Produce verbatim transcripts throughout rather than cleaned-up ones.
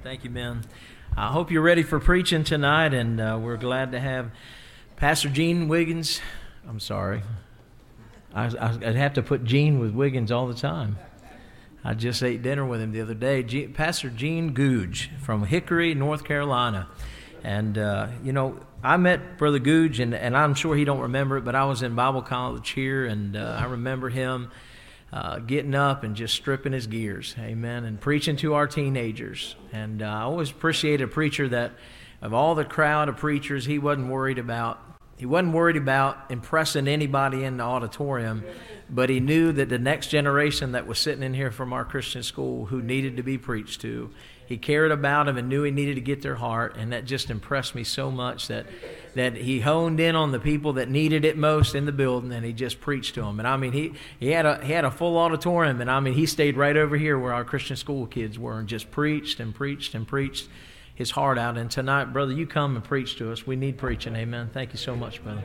Thank you, men. I hope you're ready for preaching tonight, and uh, we're glad to have Pastor Gene Wiggins. I'm sorry. I, I, I'd have to put Gene with Wiggins all the time. I just ate dinner with him the other day. G- Pastor Gene Googe from Hickory, North Carolina. And, uh, you know, I met Brother Googe, and, and I'm sure he don't remember it, but I was in Bible college here, and uh, I remember him uh, getting up and just stripping his gears, amen, and preaching to our teenagers. And uh, I always appreciate a preacher that, of all the crowd of preachers, he wasn't worried about He wasn't worried about impressing anybody in the auditorium, but he knew that the next generation that was sitting in here from our Christian school who needed to be preached to, he cared about them and knew he needed to get their heart, and that just impressed me so much that that he honed in on the people that needed it most in the building, and he just preached to them. And I mean, he, he had a he had a full auditorium, and I mean, he stayed right over here where our Christian school kids were and just preached and preached and preached his heart out. And tonight, brother, you come and preach to us. We need preaching. Amen. Thank you so much, brother.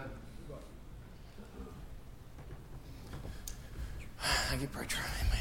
Thank you, preacher.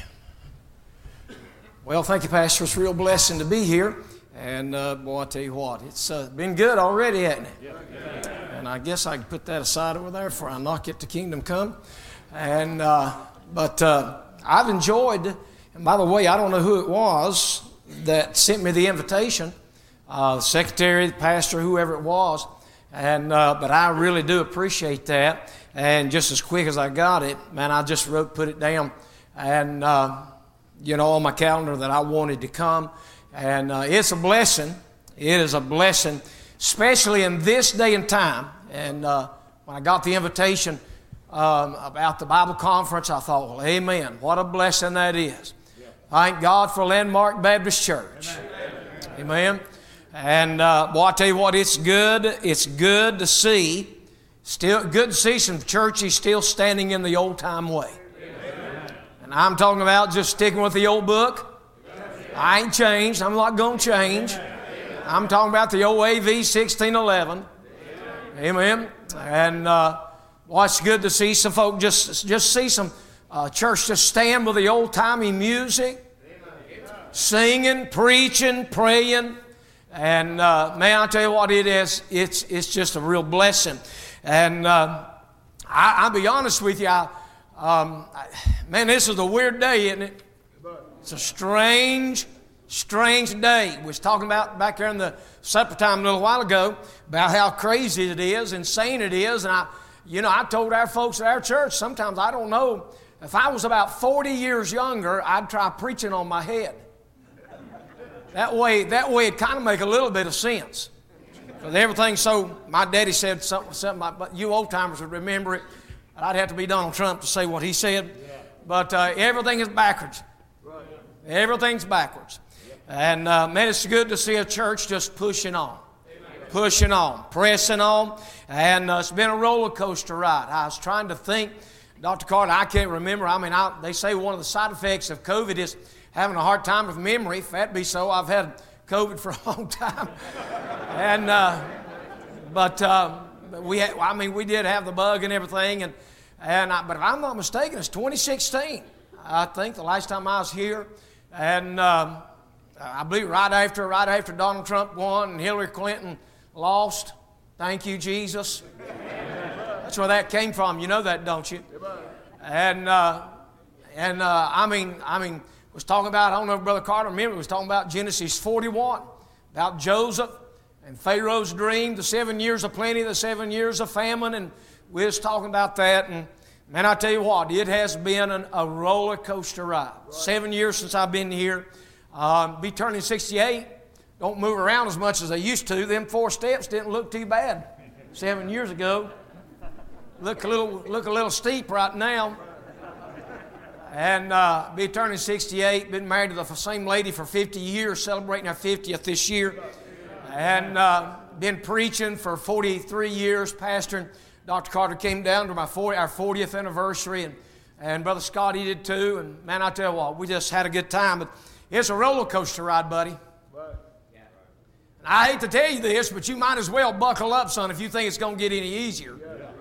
Amen. Well, thank you, Pastor. It's a real blessing to be here. And, uh, boy, I tell you what, it's uh, been good already, hasn't it? And I guess I can put that aside over there before I knock it to Kingdom Come. And uh, But uh, I've enjoyed, and by the way, I don't know who it was that sent me the invitation, uh, the secretary, the pastor, whoever it was, and uh, but I really do appreciate that. And just as quick as I got it, man, I just wrote, put it down, and uh, you know, on my calendar that I wanted to come, and uh, it's a blessing. It is a blessing, especially in this day and time. And uh, when I got the invitation um, about the Bible conference, I thought, well, amen, what a blessing that is. Thank God for Landmark Baptist Church. Amen. Amen. And uh, boy, I tell you what, it's good. It's good to see, still good to see some churches still standing in the old time way. Amen. And I'm talking about just sticking with the old book. I ain't changed. I'm not going to change. I'm talking about the old A V sixteen eleven. Amen. And uh, boy, it's good to see some folk just just see some. Uh, church just stand with the old-timey music, Amen. Singing, preaching, praying, and uh, man, I tell you what, it is. It's it's just a real blessing. And uh, I, I'll be honest with you, I, um, I, man, this is a weird day, isn't it? It's a strange, strange day. We was talking about back there in the supper time a little while ago about how crazy it is, insane it is, and I, you know, I told our folks at our church sometimes I don't know. If I was about forty years younger, I'd try preaching on my head. That way, that way it'd kind of make a little bit of sense. Because everything's so, my daddy said something, something like, but you old-timers would remember it. I'd have to be Donald Trump to say what he said. But uh, everything is backwards. Everything's backwards. And uh, man, it's good to see a church just pushing on. Pushing on, pressing on. And uh, it's been a roller coaster ride. I was trying to think, Doctor Carter, I can't remember. I mean, I, they say one of the side effects of COVID is having a hard time with memory. If that be so, I've had COVID for a long time. and uh, But uh, we, had, I mean, we did have the bug and everything. And and I, but if I'm not mistaken, it's twenty sixteen. I think the last time I was here, and um, I believe right after right after Donald Trump won and Hillary Clinton lost. Thank you, Jesus. That's where that came from. You know that, don't you? And uh, and uh, I mean, I mean, was talking about. I don't know if Brother Carter remember. Was talking about Genesis forty-one, about Joseph and Pharaoh's dream, the seven years of plenty, the seven years of famine, and we was talking about that. And man, I tell you what, it has been an, a roller coaster ride. Right. Seven years since I've been here. Um, be turning sixty-eight. Don't move around as much as I used to. Them four steps didn't look too bad seven years ago. Look a little, look a little steep right now. And uh, be turning sixty-eight. Been married to the same lady for fifty years, celebrating our fiftieth this year. And uh, been preaching for forty-three years, pastoring. Doctor Carter came down to my forty, our fortieth anniversary, and, and Brother Scott, he did too. And man, I tell you what, we just had a good time. But it's a roller coaster ride, buddy. And I hate to tell you this, but you might as well buckle up, son, if you think it's going to get any easier.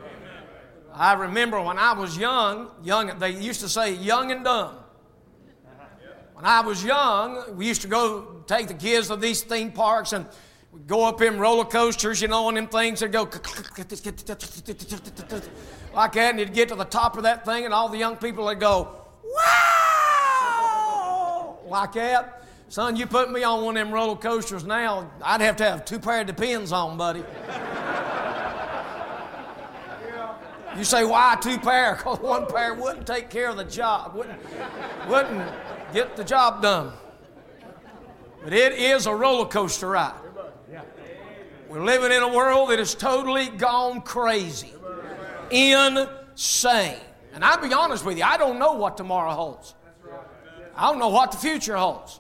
I remember when I was young, young, they used to say young and dumb. When I was young, we used to go take the kids to these theme parks and we'd go up in roller coasters, you know, and them things would go like that, and you'd get to the top of that thing, and all the young people would go, wow, like that. Son, you put me on one of them roller coasters now, I'd have to have two pair of depends on, buddy. You say, why two pair? Because one pair wouldn't take care of the job, wouldn't, wouldn't get the job done. But it is a roller coaster ride. We're living in a world that has totally gone crazy, insane. And I'll be honest with you, I don't know what tomorrow holds. I don't know what the future holds.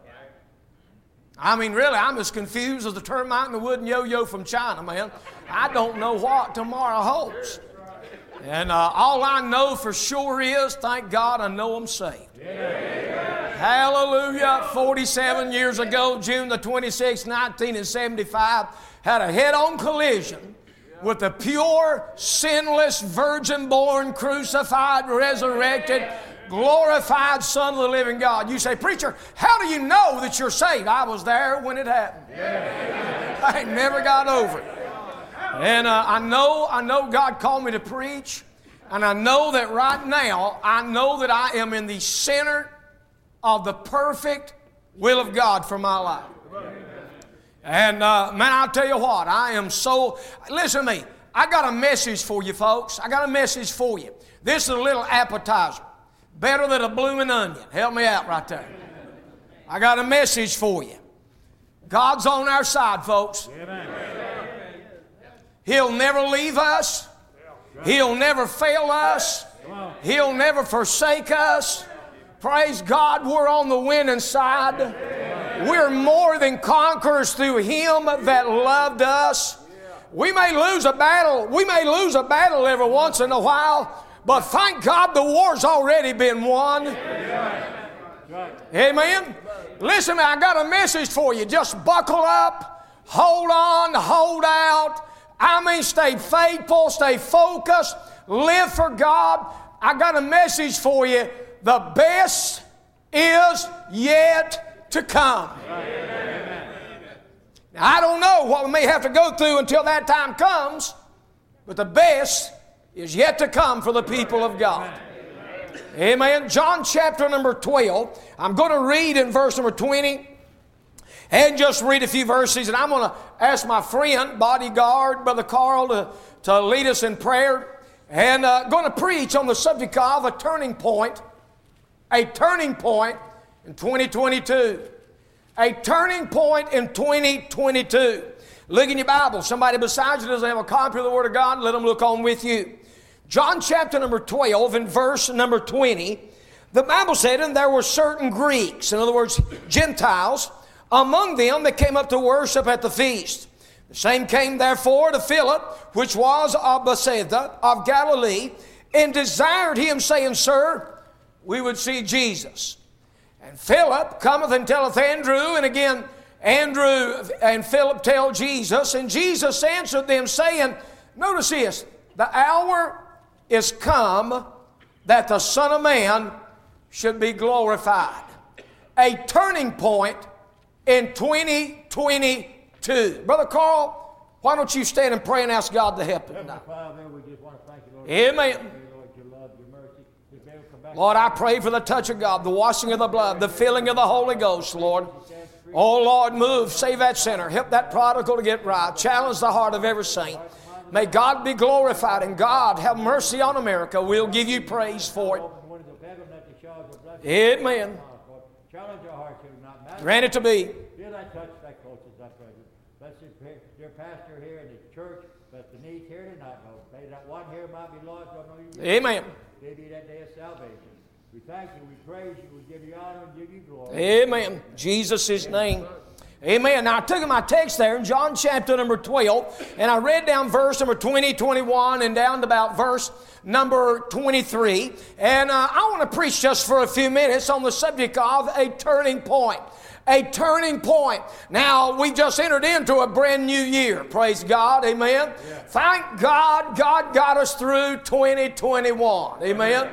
I mean, really, I'm as confused as the termite and the wooden yo-yo from China, man. I don't know what tomorrow holds. And uh, all I know for sure is, thank God, I know I'm saved. Yeah. Hallelujah. forty-seven years ago, June the twenty-sixth, nineteen seventy-five, had a head-on collision with the pure, sinless, virgin-born, crucified, resurrected, glorified Son of the living God. You say, preacher, how do you know that you're saved? I was there when it happened. Yeah. I never got over it. And uh, I know, I know God called me to preach, and I know that right now, I know that I am in the center of the perfect will of God for my life. And uh, man, I'll tell you what, I am so, listen to me, I got a message for you folks. I got a message for you. This is a little appetizer, better than a blooming onion. Help me out right there. I got a message for you. God's on our side, folks. Amen. He'll never leave us. He'll never fail us. He'll never forsake us. Praise God, we're on the winning side. We're more than conquerors through Him that loved us. We may lose a battle. We may lose a battle every once in a while, but thank God the war's already been won. Amen. Listen, I got a message for you. Just buckle up, hold on, hold out. I mean, stay faithful, stay focused, live for God. I got a message for you. The best is yet to come. Now, I don't know what we may have to go through until that time comes, but the best is yet to come for the people of God. Amen. John chapter number twelve. I'm going to read in verse number twenty. And just read a few verses, and I'm going to ask my friend, bodyguard, Brother Carl, to, to lead us in prayer. And uh, going to preach on the subject of a turning point, a turning point in twenty twenty-two. A turning point in twenty twenty-two. Look in your Bible. Somebody besides you doesn't have a copy of the Word of God, let them look on with you. John chapter number twelve and verse number twenty. The Bible said, and there were certain Greeks, in other words, Gentiles, among them that came up to worship at the feast. The same came therefore to Philip, which was of Bethsaida of Galilee, and desired him, saying, Sir, we would see Jesus. And Philip cometh and telleth Andrew, and again Andrew and Philip tell Jesus, and Jesus answered them, saying, notice this, the hour is come that the Son of Man should be glorified. A turning point in twenty twenty-two. Brother Carl, why don't you stand and pray and ask God to help him now? Amen. Lord, I pray for the touch of God, the washing of the blood, the filling of the Holy Ghost, Lord. Oh, Lord, move, save that sinner. Help that prodigal to get right. Challenge the heart of every saint. May God be glorified, and God have mercy on America. We'll give you praise for it. Amen. Grant it to be. Feel that touch, that close as that present. Bless your pastor here in the church. Bless the needs here tonight, Lord. May that one here might be lost. Don't know you. Amen. Maybe that day of salvation. We thank you, we praise you, we give you honor and give you glory. Amen. Jesus' name. Amen. Now I took my text there in John chapter number twelve, and I read down verse number twenty, twenty-one, and down to about verse number twenty-three. And uh, I want to preach just for a few minutes on the subject of a turning point. A turning point. Now, we just entered into a brand new year. Praise God. Amen. Yeah. Thank God, God got us through twenty twenty-one. Amen. Amen.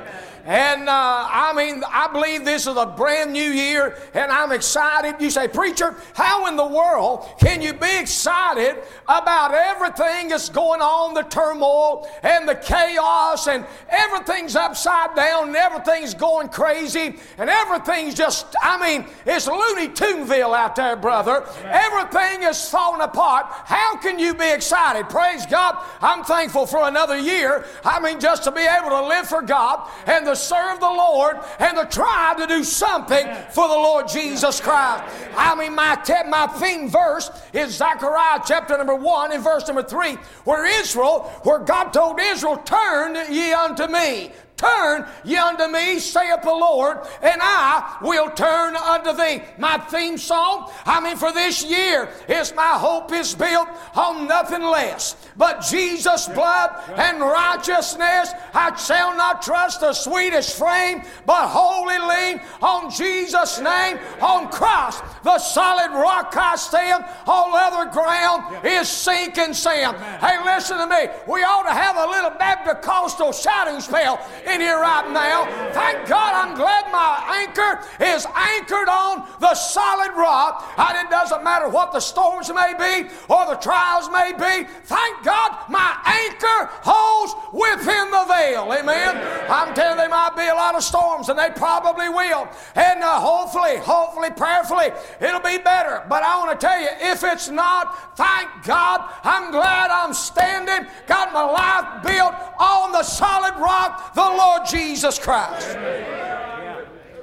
And uh, I mean, I believe this is a brand new year, and I'm excited. You say, preacher, how in the world can you be excited about everything that's going on, the turmoil and the chaos, and everything's upside down, and everything's going crazy, and everything's just, I mean, it's Looney Tuneville out there, brother. Everything is falling apart. How can you be excited? Praise God. I'm thankful for another year. I mean, just to be able to live for God and to serve the Lord and to try to do something for the Lord Jesus Christ. I mean, my, te- my theme verse is Zechariah chapter number one and verse number three, where Israel, where God told Israel, turn ye unto me. Turn ye unto me, saith the Lord, and I will turn unto thee. My theme song, I mean, for this year, is my hope is built on nothing less but Jesus' blood and righteousness. I shall not trust the sweetest frame, but wholly lean on Jesus' name. On Christ, the solid rock I stand. All other ground is sinking sand. Hey, listen to me. We ought to have a little Baptist-Coastal shouting spell in here right now. Thank God, I'm glad my anchor is anchored on the solid rock. And it doesn't matter what the storms may be or the trials may be. Thank God, my anchor holds within the veil. Amen. I'm telling you, there might be a lot of storms, and they probably will. And uh, hopefully, hopefully, prayerfully, it'll be better. But I want to tell you, if it's not, thank God, I'm glad I'm standing, got my life built on the solid rock, the Lord Jesus Christ. Amen.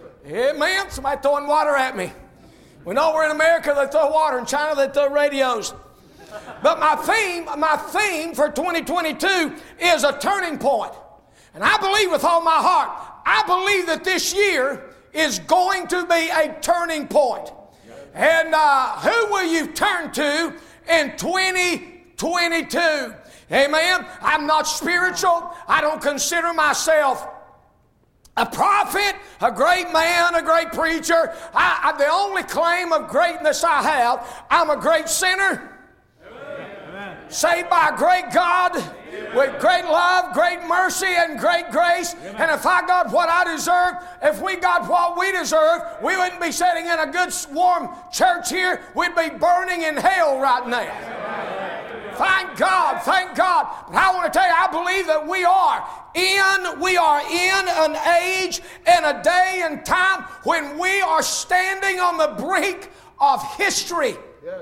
Amen. Somebody throwing water at me. We know we're in America, they throw water. In China, they throw radios. But my theme, my theme for twenty twenty-two is a turning point. And I believe with all my heart, I believe that this year is going to be a turning point. And uh, who will you turn to in twenty twenty-two? Amen. I'm not spiritual. I don't consider myself a prophet, a great man, a great preacher. I, I, the only claim of greatness I have, I'm a great sinner. Amen. Saved by a great God, amen, with great love, great mercy, and great grace. Amen. And if I got what I deserve, if we got what we deserve, we wouldn't be sitting in a good warm church here. We'd be burning in hell right now. Amen. Thank God, thank God. But I want to tell you, I believe that we are in, we are in an age and a day and time when we are standing on the brink of history. Yes.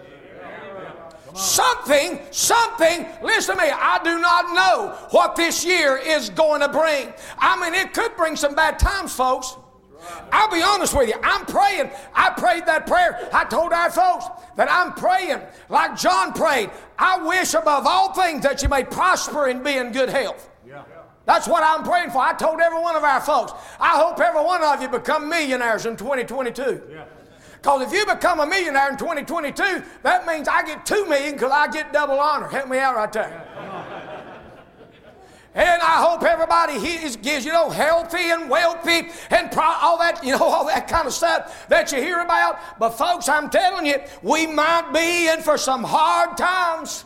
Something, something, listen to me, I do not know what this year is going to bring. I mean, it could bring some bad times, folks. I'll be honest with you. I'm praying. I prayed that prayer. I told our folks that I'm praying like John prayed. I wish above all things that you may prosper and be in good health. Yeah. That's what I'm praying for. I told every one of our folks, I hope every one of you become millionaires in twenty twenty-two. Yeah. Because if you become a millionaire in twenty twenty-two, that means I get two million because I get double honor. Help me out right there. Yeah. And I hope everybody is, gives, you know, healthy and wealthy and pro- all that, you know, all that kind of stuff that you hear about. But folks, I'm telling you, we might be in for some hard times.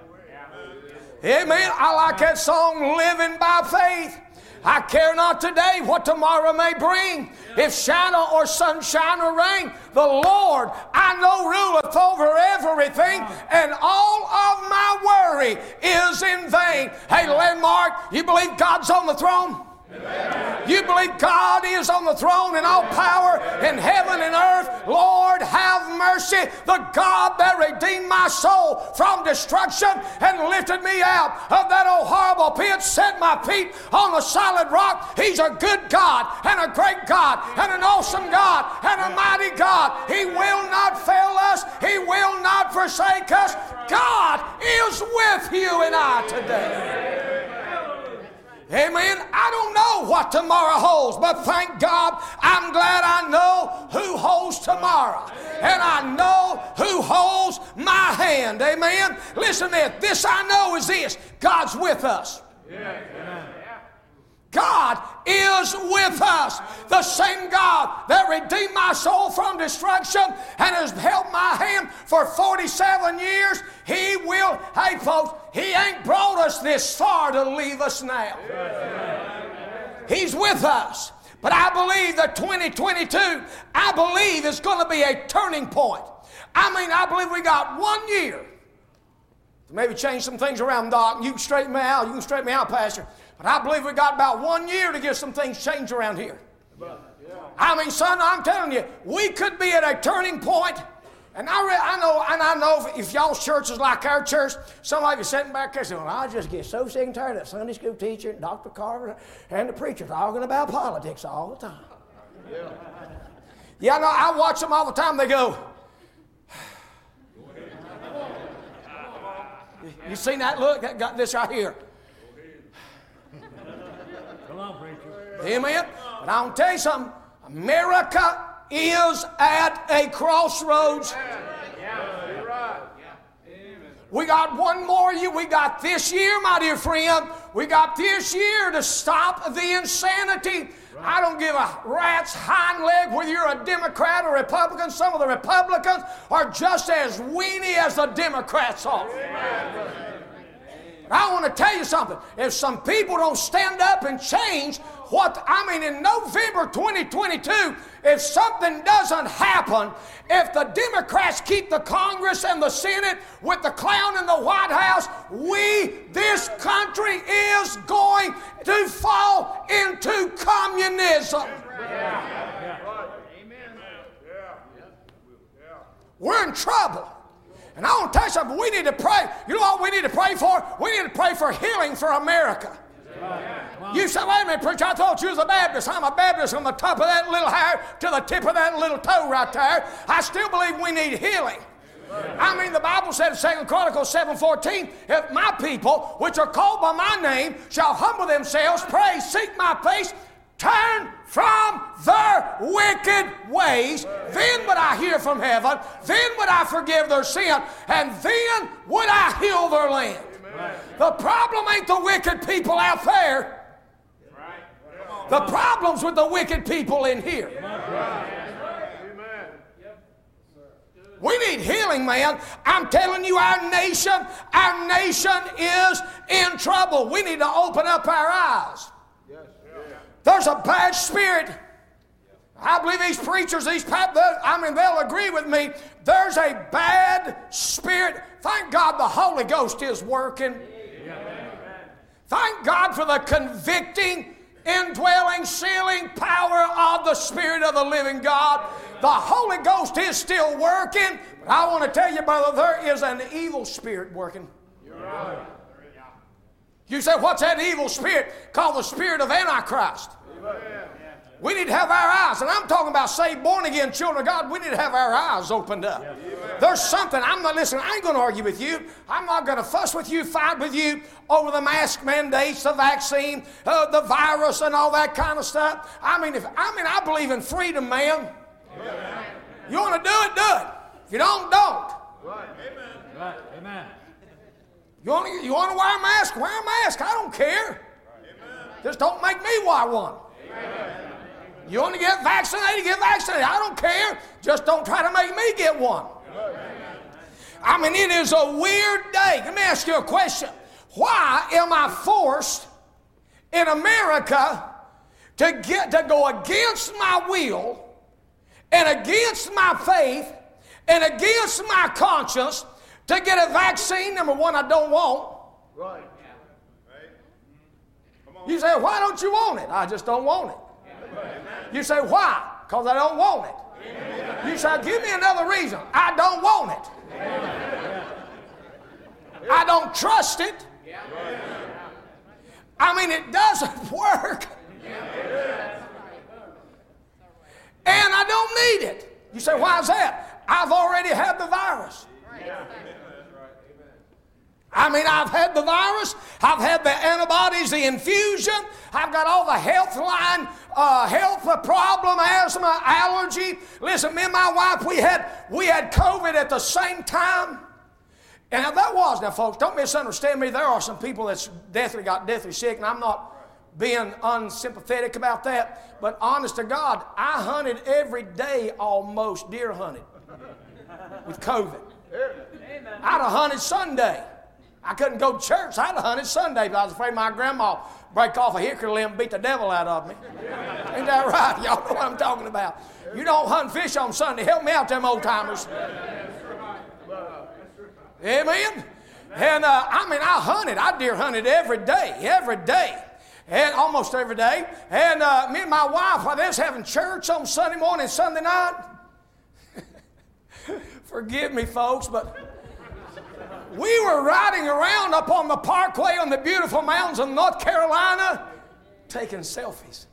Amen. I like that song, Living by Faith. I care not today what tomorrow may bring. If shadow or sunshine or rain, the Lord I know ruleth over everything, and all of my worry is in vain. Hey, Landmark, you believe God's on the throne? Amen. You believe God is on the throne and all power in heaven and earth? Lord, have mercy. The God that redeemed my soul from destruction and lifted me out of that old horrible pit, set my feet on the solid rock. He's a good God and a great God and an awesome God and a mighty God. He will not fail us. He will not forsake us. God is with you and I today. Amen. I don't know what tomorrow holds, but thank God I'm glad I know who holds tomorrow. And I know who holds my hand. Amen. Listen to this. This I know is this. God's with us. Yeah. God is with us. The same God that redeemed my soul from destruction and has held my hand for forty-seven years, He will, hey folks, He ain't brought us this far to leave us now. He's with us. But I believe that twenty twenty-two, I believe is going to be a turning point. I mean, I believe we got one year to maybe change some things around, Doc. You can straighten me out. You can straighten me out, Pastor. But I believe we got about one year to get some things changed around here. I mean, son, I'm telling you, we could be at a turning point. And I, re- I know, and I know if, if y'all's church is like our church, some of you sitting back there saying, well, I just get so sick and tired of that Sunday school teacher and Doctor Carver and the preacher talking about politics all the time. Yeah, yeah, no, I watch them all the time. They go, you seen that look? That got this right here. Come on, preacher. Amen. But I want to tell you something. America is at a crossroads. Yeah, you're right. We got one more year. We got this year, my dear friend. We got this year to stop the insanity. I don't give a rat's hind leg whether you're a Democrat or Republican. Some of the Republicans are just as weenie as the Democrats are. But I want to tell you something. If some people don't stand up and change what, I mean, in November twenty twenty-two, if something doesn't happen, if the Democrats keep the Congress and the Senate with the clown in the White House, we, this country is going to fall into communism. We're in trouble. And I want to tell you something, we need to pray. You know what we need to pray for? We need to pray for healing for America. You say, wait a minute, preacher, I thought you was a Baptist. I'm a Baptist from the top of that little hair to the tip of that little toe right there. I still believe we need healing. I mean, the Bible said in Second Chronicles seven fourteen, if my people, which are called by my name, shall humble themselves, pray, seek my face, turn from their wicked ways, then would I hear from heaven, then would I forgive their sin, and then would I heal their land. Amen. The problem ain't the wicked people out there. The problem's with the wicked people in here. We need healing, man. I'm telling you, our nation, our nation is in trouble. We need to open up our eyes. There's a bad spirit. I believe these preachers, these I mean, they'll agree with me. There's a bad spirit. Thank God the Holy Ghost is working. Thank God for the convicting, indwelling, sealing power of the Spirit of the living God. The Holy Ghost is still working. But I want to tell you, brother, there is an evil spirit working. You're right. You say, what's that evil spirit? Called the spirit of Antichrist. Amen. We need to have our eyes, and I'm talking about saved, born-again children of God. We need to have our eyes opened up. Yes. There's something, I'm not listening, I ain't going to argue with you. I'm not going to fuss with you, fight with you over the mask mandates, the vaccine, uh, the virus, and all that kind of stuff. I mean, if I mean, I believe in freedom, man. Amen. You want to do it, do it. If you don't, don't. Right. Amen. Right. Amen. You want to, you want to wear a mask? Wear a mask. I don't care. Amen. Just don't make me wear one. Amen. You want to get vaccinated? Get vaccinated. I don't care. Just don't try to make me get one. Amen. I mean, it is a weird day. Let me ask you a question. Why am I forced in America to get to go against my will and against my faith and against my conscience to get a vaccine, number one, I don't want. Right. You say, why don't you want it? I just don't want it. You say, why? Because I don't want it. You say, give me another reason. I don't want it. I don't trust it. I mean, it doesn't work. And I don't need it. You say, why is that? I've already had the virus. I mean, I've had the virus, I've had the antibodies, the infusion, I've got all the health line, uh, health problem, asthma, allergy. Listen, me and my wife, we had we had COVID at the same time. And now that was, now folks, don't misunderstand me. There are some people that's deathly got deathly sick, and I'm not being unsympathetic about that. But honest to God, I hunted every day almost, deer hunted with COVID. I'd have hunted Sunday. I couldn't go to church. I'd have hunted Sunday, but I was afraid my grandma would break off a hickory limb and beat the devil out of me. Ain't that right? Y'all know what I'm talking about. You don't hunt fish on Sunday. Help me out, them old timers. Amen? And uh, I mean, I hunted. I deer hunted every day, every day. And almost every day. And uh, me and my wife, while they was having church on Sunday morning, Sunday night, forgive me, folks, but we were riding around up on the parkway on the beautiful mountains of North Carolina taking selfies.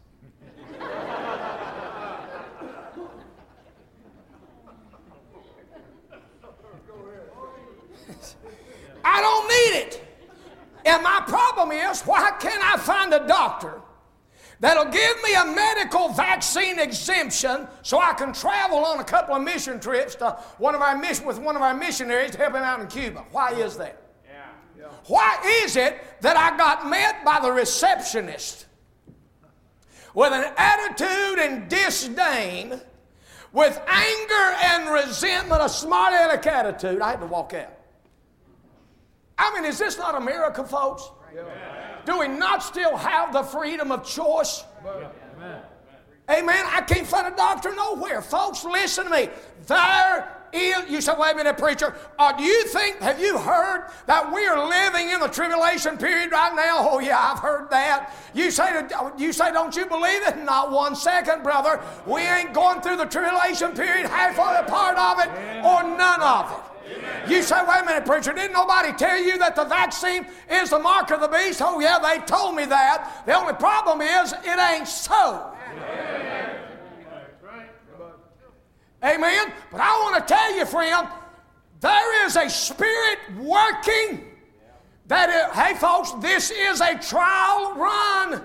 I don't need it. And my problem is, why can't I find a doctor that'll give me a medical vaccine exemption so I can travel on a couple of mission trips to one of our mission with one of our missionaries to help him out in Cuba? Why is that? Yeah. Yeah. Why is it that I got met by the receptionist with an attitude and disdain, with anger and resentment, a smart aleck attitude? I had to walk out. I mean, is this not America, folks? Yeah. Do we not still have the freedom of choice? Amen. Amen. I can't find a doctor nowhere. Folks, listen to me. There is, you say, wait a minute, preacher. Uh, do you think, have you heard that we are living in the tribulation period right now? Oh, yeah, I've heard that. You say, you say, don't you believe it? Not one second, brother. We ain't going through the tribulation period, half of it, part of it, or none of it. You say, wait a minute, preacher, didn't nobody tell you that the vaccine is the mark of the beast? Oh, yeah, they told me that. The only problem is it ain't so. Amen. Amen. But I want to tell you, friend, there is a spirit working that, it, hey, folks, this is a trial run.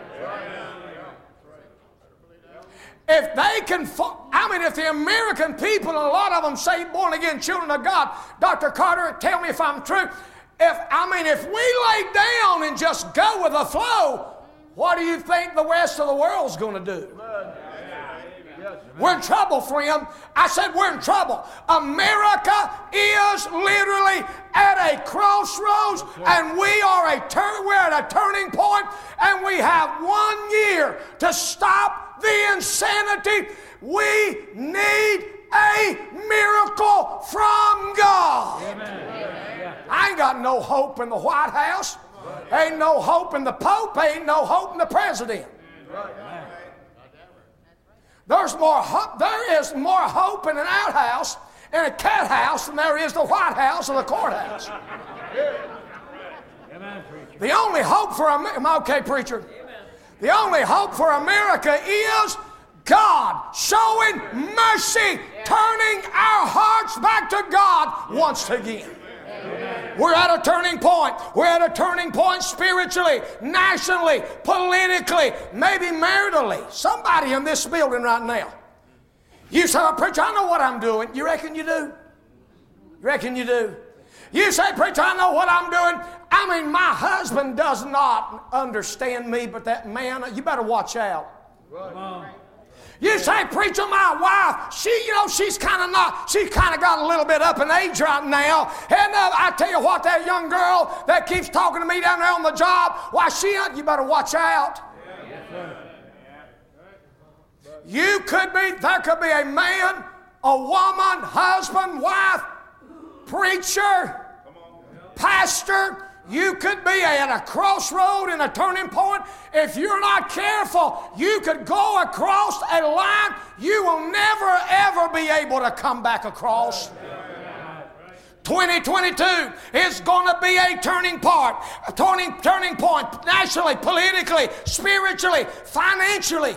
If they can, I mean, if the American people, a lot of them say born-again children of God, Doctor Carter, tell me if I'm true. If I mean, if we lay down and just go with the flow, what do you think the rest of the world's going to do? We're in trouble, friend. I said we're in trouble. America is literally at a crossroads, and we are a turn. We're at a turning point, and we have one year to stop the insanity. We need a miracle from God. Amen. I ain't got no hope in the White House. Ain't no hope in the Pope. Ain't no hope in the President. There's more hope, there is more hope in an outhouse and a cat house than there is the White House or the courthouse. The only hope for America, okay, preacher? The only hope for America is God showing mercy, turning our hearts back to God once again. We're at a turning point. We're at a turning point spiritually, nationally, politically, maybe maritally. Somebody in this building right now. You say, well, preacher, I know what I'm doing. You reckon you do? You reckon you do? You say, preacher, I know what I'm doing. I mean, my husband does not understand me, but that man, you better watch out. Right. You say, preacher, my wife, she, you know, she's kind of not, she's kind of got a little bit up in age right now. And uh, I tell you what, that young girl that keeps talking to me down there on the job, why, she, you better watch out. Yeah. You could be, there could be a man, a woman, husband, wife, preacher, pastor. You could be at a crossroad and a turning point. If you're not careful, you could go across a line you will never, ever be able to come back across. twenty twenty-two is going to be a turning point, a turning, turning point nationally, politically, spiritually, financially.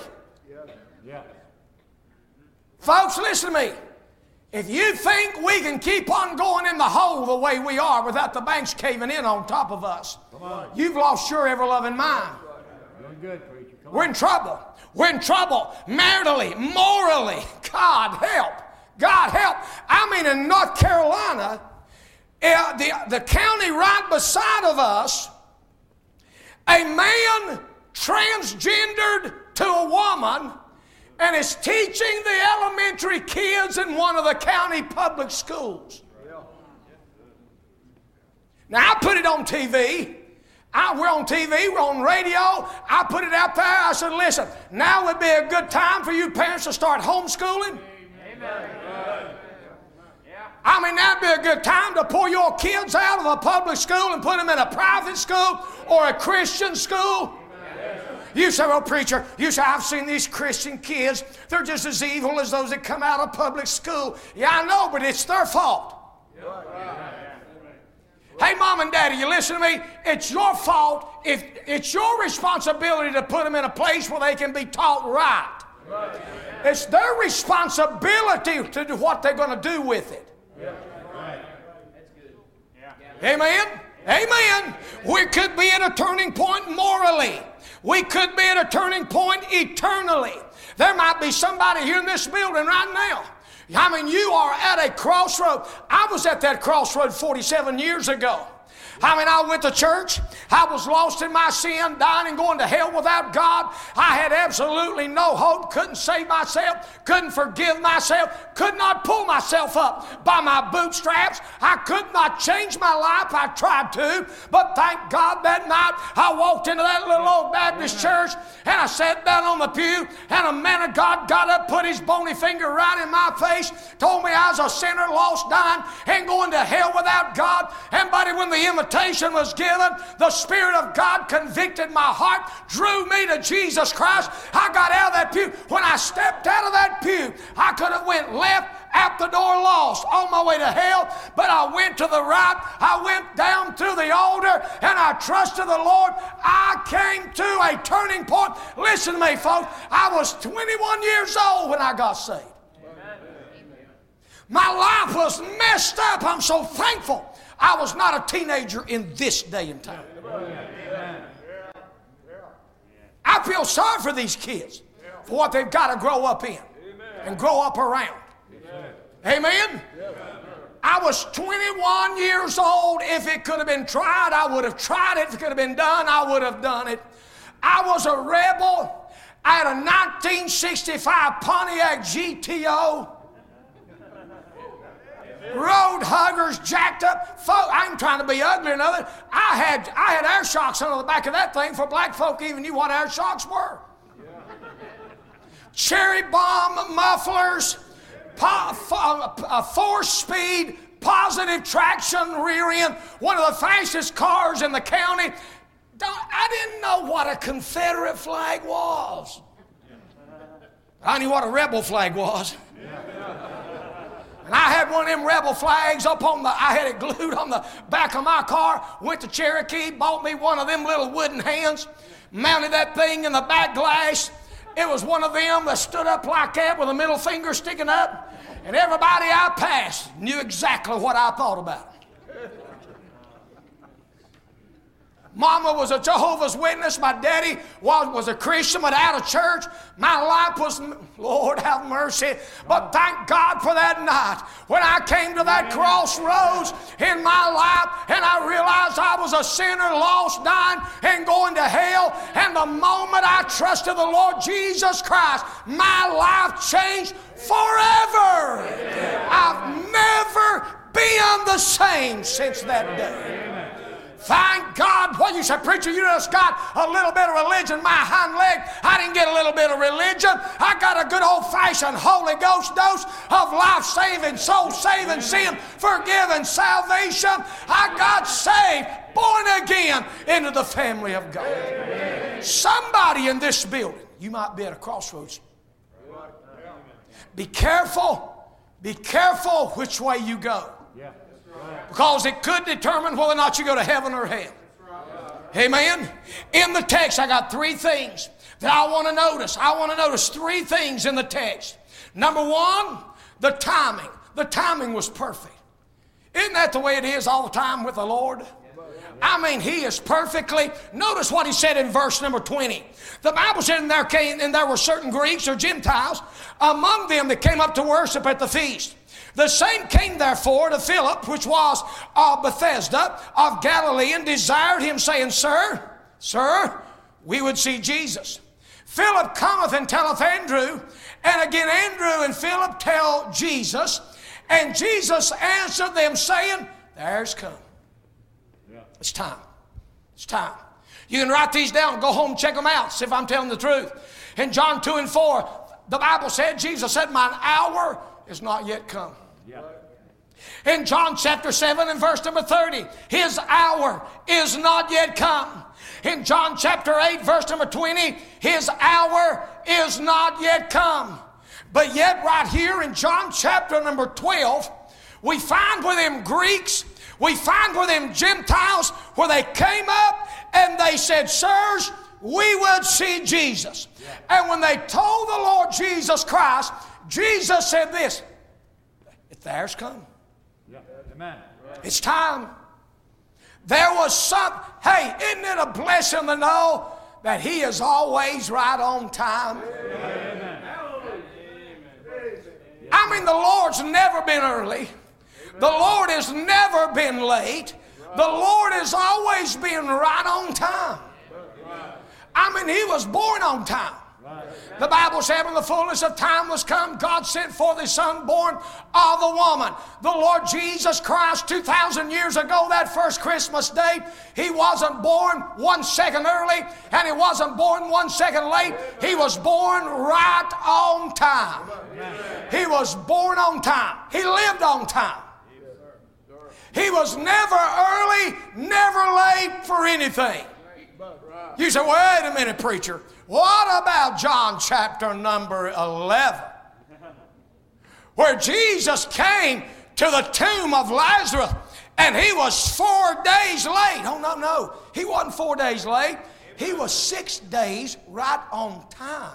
Folks, listen to me. If you think we can keep on going in the hole the way we are without the banks caving in on top of us, you've lost your ever-loving mind. Good, preacher. We're in trouble. We're in trouble maritally, morally. God help. God help. I mean, in North Carolina, uh, the, the county right beside of us, a man transgendered to a woman and is teaching the elementary kids in one of the county public schools. Now, I put it on T V. I, we're on T V, we're on radio. I put it out there. I said, listen, now would be a good time for you parents to start homeschooling. Amen. I mean, that'd be a good time to pull your kids out of a public school and put them in a private school or a Christian school. You say, well, preacher, you say, I've seen these Christian kids. They're just as evil as those that come out of public school. Yeah, I know, but it's their fault. Hey, mom and daddy, you listen to me? It's your fault. If it's your responsibility to put them in a place where they can be taught right. It's their responsibility to do what they're going to do with it. Amen? Amen. We could be at a turning point morally. We could be at a turning point eternally. There might be somebody here in this building right now. I mean, you are at a crossroad. I was at that crossroad forty-seven years ago. I mean, I went to church. I was lost in my sin, dying and going to hell without God. I had absolutely no hope, couldn't save myself, couldn't forgive myself, could not pull myself up by my bootstraps. I could not change my life. I tried to, but thank God that night I walked into that little old Baptist church and I sat down on the pew and a man of God got up, put his bony finger right in my face, told me I was a sinner, lost, dying, and going to hell without God. And buddy, when the invitation was given, the Spirit of God convicted my heart, drew me to Jesus Christ. I got out of that pew. When I stepped out of that pew, I could have went left, out the door, lost, on my way to hell, but I went to the right. I went down to the altar and I trusted the Lord. I came to a turning point. Listen to me, folks. I was twenty-one years old when I got saved. My life was messed up. I'm so thankful I was not a teenager in this day and time. I feel sorry for these kids for what they've got to grow up in and grow up around. Amen? I was twenty-one years old. If it could have been tried, I would have tried it. If it could have been done, I would have done it. I was a rebel. I had a nineteen sixty-five Pontiac G T O. Road huggers, jacked up folk. I ain't trying to be ugly or nothing. I had I had air shocks under the back of that thing for black folk even knew what air shocks were. Yeah. Cherry bomb mufflers, po- fo- a four-speed positive traction rear end, one of the fastest cars in the county. Don't, I didn't know what a Confederate flag was. I knew what a rebel flag was. And I had one of them rebel flags up on the, I had it glued on the back of my car, went to Cherokee, bought me one of them little wooden hands, mounted that thing in the back glass. It was one of them that stood up like that with a middle finger sticking up. And everybody I passed knew exactly what I thought about it. Mama was a Jehovah's Witness. My daddy was, was a Christian, but out of church. My life was, Lord have mercy. But thank God for that night when I came to that crossroads in my life and I realized I was a sinner, lost, dying, and going to hell. And the moment I trusted the Lord Jesus Christ, my life changed forever. I've never been the same since that day. Thank God. What you say, preacher, you just got a little bit of religion, my hind leg. I didn't get a little bit of religion. I got a good old-fashioned Holy Ghost dose of life-saving, soul-saving, sin-forgiving salvation. I got saved, born again into the family of God. Amen. Somebody in this building, you might be at a crossroads. Be careful. Be careful which way you go. Because it could determine whether or not you go to heaven or hell. Amen? In the text, I got three things that I want to notice. I want to notice three things in the text. Number one, the timing. The timing was perfect. Isn't that the way it is all the time with the Lord? I mean, He is perfectly. Notice what He said in verse number twenty. The Bible said, and there, came, and there were certain Greeks or Gentiles among them that came up to worship at the feast. The same came therefore to Philip, which was of Bethesda of Galilee, and desired him, saying, Sir, Sir, we would see Jesus. Philip cometh and telleth Andrew, and again Andrew and Philip tell Jesus, and Jesus answered them, saying, There's come. It's time. It's time. You can write these down, go home, check them out, see if I'm telling the truth. In John two and four, the Bible said, Jesus said, mine hour is not yet come. Yeah. In John chapter seven and verse number thirty, his hour is not yet come. In John chapter eight, verse number twenty, his hour is not yet come. But yet right here in John chapter number twelve, we find where them Greeks, we find where them Gentiles, where they came up and they said, sirs, we would see Jesus. Yeah. And when they told the Lord Jesus Christ, Jesus said this, the hour's come. Yeah. Amen. It's time. There was some, hey, isn't it a blessing to know that He is always right on time? Amen. I mean, the Lord's never been early. The Lord has never been late. The Lord has always been right on time. I mean, He was born on time. The Bible said when the fullness of time was come, God sent forth His Son born of a woman. The Lord Jesus Christ, two thousand years ago, that first Christmas day, He wasn't born one second early and He wasn't born one second late. He was born right on time. He was born on time. He lived on time. He was never early, never late for anything. You say, wait a minute, preacher. What about John chapter number eleven? Where Jesus came to the tomb of Lazarus and he was four days late. Oh, no, no. He wasn't four days late. He was six days right on time.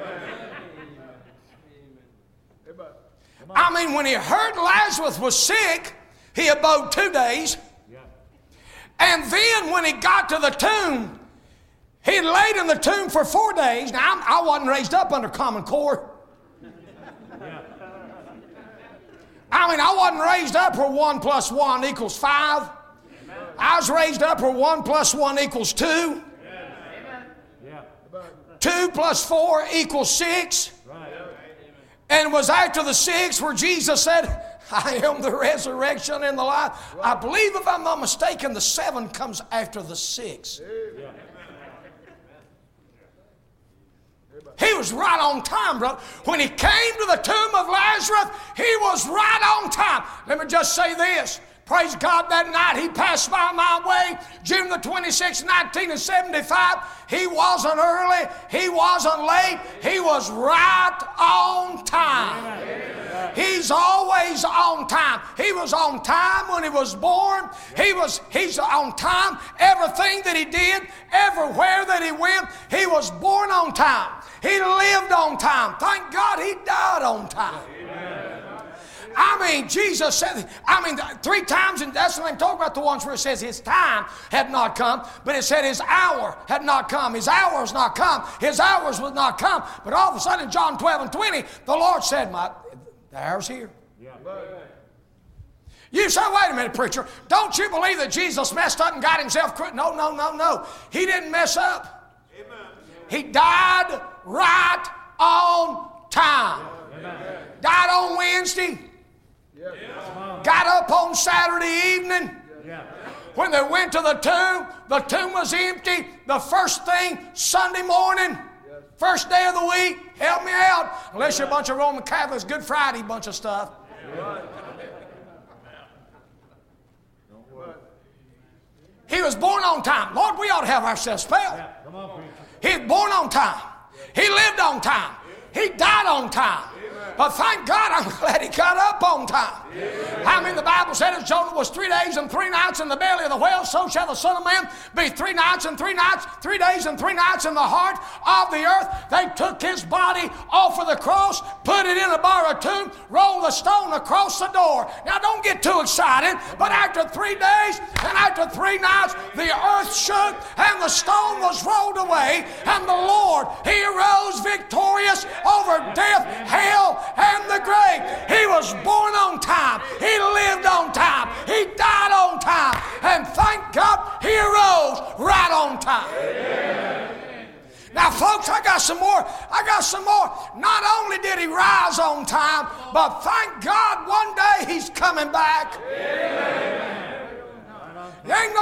I mean, when he heard Lazarus was sick, he abode two days. And then when he got to the tomb, he laid in the tomb for four days. Now, I'm, I wasn't raised up under Common Core. I mean, I wasn't raised up where one plus one equals five. I was raised up where one plus one equals two. Two plus four equals six. And it was after the six where Jesus said, I am the resurrection and the life. I believe, if I'm not mistaken, the seven comes after the six. He was right on time, brother. When he came to the tomb of Lazarus, he was right on time. Let me just say this. Praise God, that night he passed by my way, June the twenty-sixth, nineteen seventy-five. He wasn't early. He wasn't late. He was right on time. Amen. He's always on time. He was on time when he was born. He was, he's on time. Everything that he did, everywhere that he went, he was born on time. He lived on time. Thank God he died on time. Amen. I mean, Jesus said, I mean, three times, and that's what I'm talking about, the ones where it says his time had not come, but it said his hour had not come. His hour has not come. His hours was not come. But all of a sudden, in John twelve and twenty, the Lord said, my, the hour's here. Yeah. You say, wait a minute, preacher. Don't you believe that Jesus messed up and got himself cru- No, no, no, no. He didn't mess up. Amen. He died right on time. Amen. Died on Wednesday. Yeah. Got up on Saturday evening. Yeah. When they went to the tomb, the tomb was empty. The first thing, Sunday morning, yes. First day of the week, help me out. Unless you're a bunch of Roman Catholics, Good Friday bunch of stuff. Yeah. He was born on time. Lord, we ought to have ourselves spelled. Yeah. Come on, he was born on time. He lived on time. He died on time. But thank God, I'm glad he got up on time. Amen. I mean, the Bible said as Jonah was three days and three nights in the belly of the whale, so shall the Son of Man be three nights and three nights, three days and three nights in the heart of the earth. They took his body off of the cross, put it in a borrowed tomb, rolled the stone across the door. Now, don't get too excited, but after three days and after three nights, the earth shook and the stone was rolled away, and the Lord, he arose victorious over death, hell, and the grave. He was born on time. He lived on time. He died on time. And thank God he arose right on time. Amen. Now, folks, I got some more. I got some more. Not only did he rise on time, but thank God one day he's coming back. Amen. There ain't nobody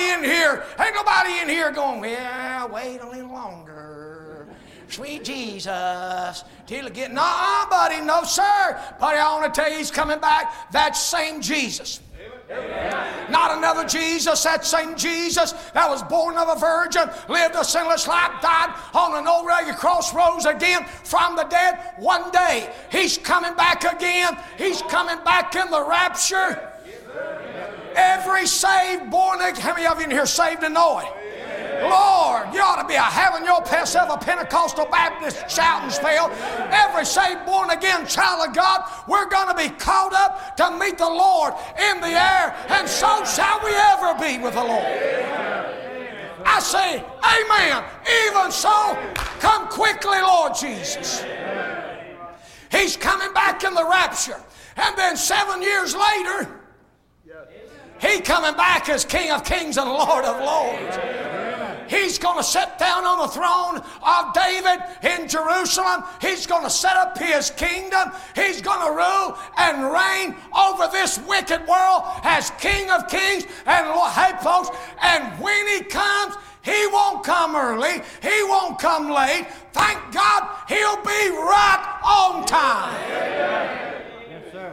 nobody in here, ain't nobody in here going, well, wait a little longer. Sweet Jesus, till it get, nah, buddy, no, sir. Buddy, I want to tell you, he's coming back. That same Jesus. Amen. Not another Jesus, that same Jesus that was born of a virgin, lived a sinless life, died on an old rugged cross, rose again from the dead. One day, he's coming back again. He's coming back in the rapture. Every saved, born again, how many of you in here saved and know it? Lord, you ought to be a having yourself a Pentecostal Baptist shouting spell. Every saved, born again child of God, we're going to be caught up to meet the Lord in the air, and so shall we ever be with the Lord. I say, amen. Even so, come quickly, Lord Jesus. He's coming back in the rapture. And then seven years later, He coming back as King of Kings and Lord of Lords. He's going to sit down on the throne of David in Jerusalem. He's going to set up His kingdom. He's going to rule and reign over this wicked world as King of Kings and Lord. Hey, folks, and when He comes, He won't come early. He won't come late. Thank God, He'll be right on time. Yes, sir.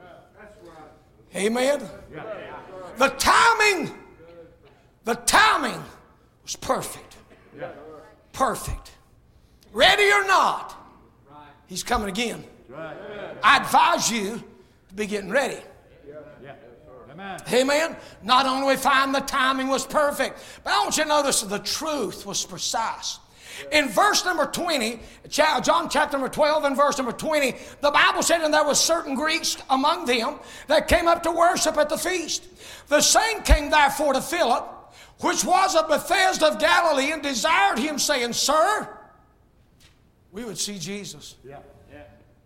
Amen. The timing, the timing was perfect. Perfect. Ready or not, He's coming again. I advise you to be getting ready. Amen. Amen. Not only we find the timing was perfect, but I want you to notice the truth was precise. In verse number twenty, John chapter number twelve and verse number twenty, the Bible said, and there was certain Greeks among them that came up to worship at the feast. The same came therefore to Philip, which was of Bethsaida of Galilee, and desired him, saying, Sir, we would see Jesus. Yeah. Yeah.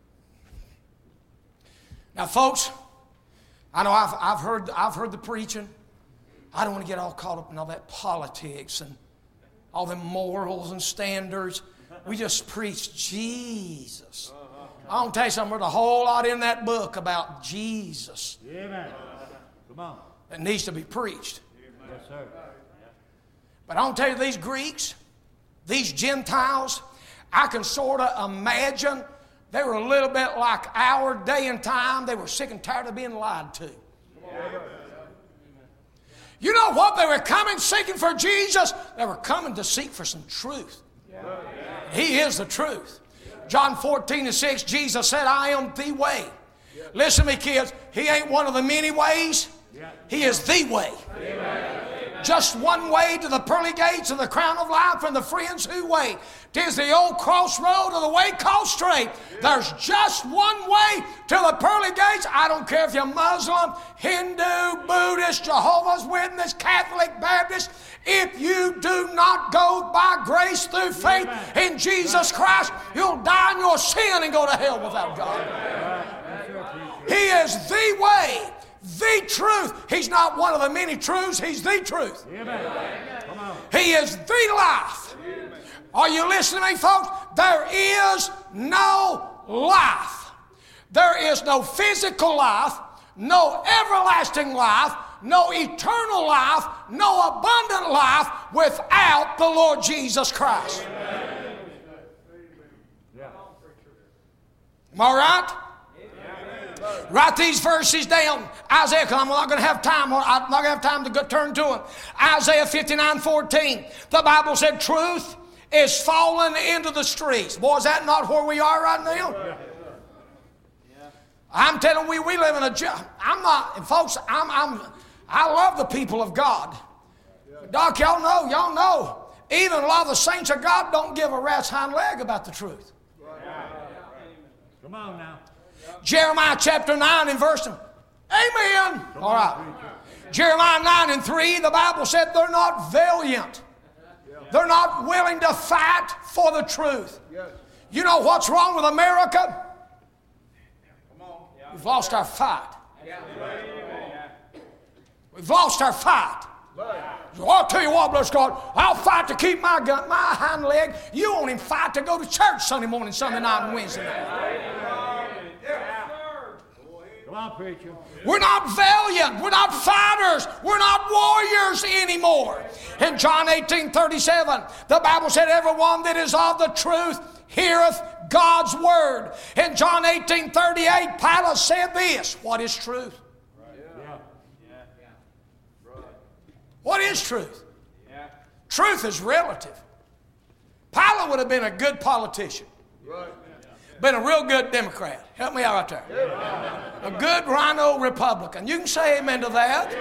Now, folks, I know I've, I've heard I've heard the preaching. I don't want to get all caught up in all that politics and all them morals and standards. We just preach Jesus. I want to tell you something. There's a whole lot in that book about Jesus. Amen. Come on. That needs to be preached. Yes, sir. But I want to tell you, these Greeks, these Gentiles, I can sort of imagine they were a little bit like our day and time. They were sick and tired of being lied to. You know what? They were coming seeking for Jesus. They were coming to seek for some truth. He is the truth. John fourteen and six, Jesus said, I am the way. Listen to me, kids. He ain't one of the many ways. He is the way. Just one way to the pearly gates of the crown of life, and the friends who wait. 'Tis the old crossroad of the way called straight. There's just one way to the pearly gates. I don't care if you're Muslim, Hindu, Buddhist, Jehovah's Witness, Catholic, Baptist. If you do not go by grace through faith in Jesus Christ, you'll die in your sin and go to hell without God. He is the way, the truth. He's not one of the many truths. He's the truth. He is the life. Are you listening to me, folks? There is no life. There is no physical life, no everlasting life, no eternal life, no abundant life without the Lord Jesus Christ. Am I right? Write these verses down. Isaiah, because I'm not going to have time. I'm not going to have time to go turn to them. Isaiah fifty-nine fourteen. The Bible said, truth is fallen into the streets. Boy, is that not where we are right now? I'm telling you, we, we live in a... I'm not... And folks, I'm, I'm, I love the people of God. But Doc, y'all know, y'all know, even a lot of the saints of God don't give a rat's hind leg about the truth. Come on now. Jeremiah chapter nine and verse... Amen. All right. Jeremiah nine and three, the Bible said they're not valiant. They're not willing to fight for the truth. You know what's wrong with America? We've lost our fight. We've lost our fight. So I'll tell you what, bless God, I'll fight to keep my gun, my hind leg. You won't even fight to go to church Sunday morning, Sunday night, and Wednesday night. Come on, preacher. We're not valiant. We're not fighters. We're not warriors anymore. In John eighteen thirty-seven, the Bible said, everyone that is of the truth heareth God's word. In John eighteen thirty-eight, Pilate said this, what is truth? Yeah. What is truth? Truth is relative. Pilate would have been a good politician. Been a real good Democrat. Help me out right there. A good rhino Republican. You can say amen to that.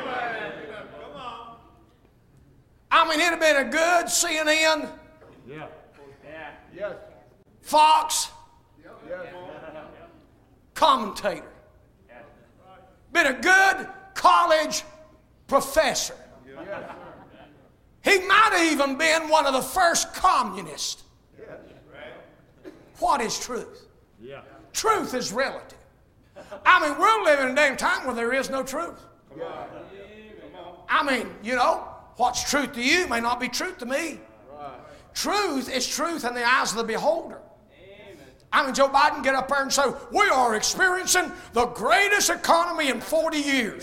I mean, it'd have been a good C N N, Yeah. Yes. Fox Yes. commentator. Been a good college professor. He might have even been one of the first communists. What is truth? Yeah. Truth is relative. I mean, we're living in a day and time where there is no truth. I mean, you know, what's truth to you may not be truth to me. Truth is truth in the eyes of the beholder. I mean, Joe Biden get up there and say, we are experiencing the greatest economy in forty years.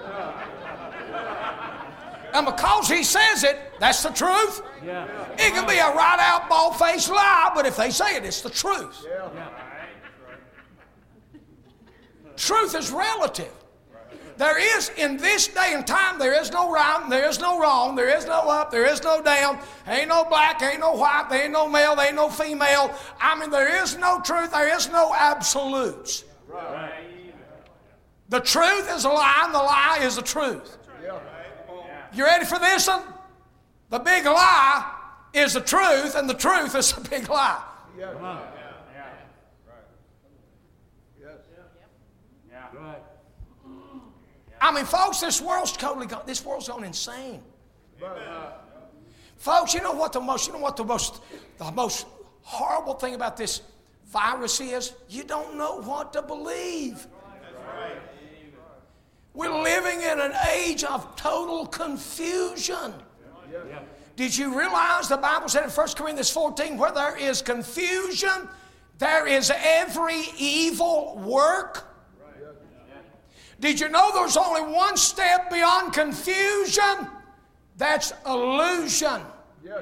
And because he says it, that's the truth. Yeah. It can be a right out, bald-faced lie, but if they say it, it's the truth. Yeah. Truth is relative. There is, in this day and time, there is no right, there is no wrong, there is no up, there is no down, ain't no black, ain't no white, there ain't no male, there ain't no female. I mean, there is no truth, there is no absolutes. Right. The truth is a lie, and the lie is the truth. You ready for this one? The big lie is the truth, and the truth is the big lie. Come on. Right. I mean, folks, this world's totally gone, this world's gone insane. Folks, you know what the most, you know what the most, the most horrible thing about this virus is? You don't know what to believe. We're living in an age of total confusion. Did you realize the Bible said in First Corinthians fourteen, where there is confusion, there is every evil work? Did you know there's only one step beyond confusion? That's illusion. You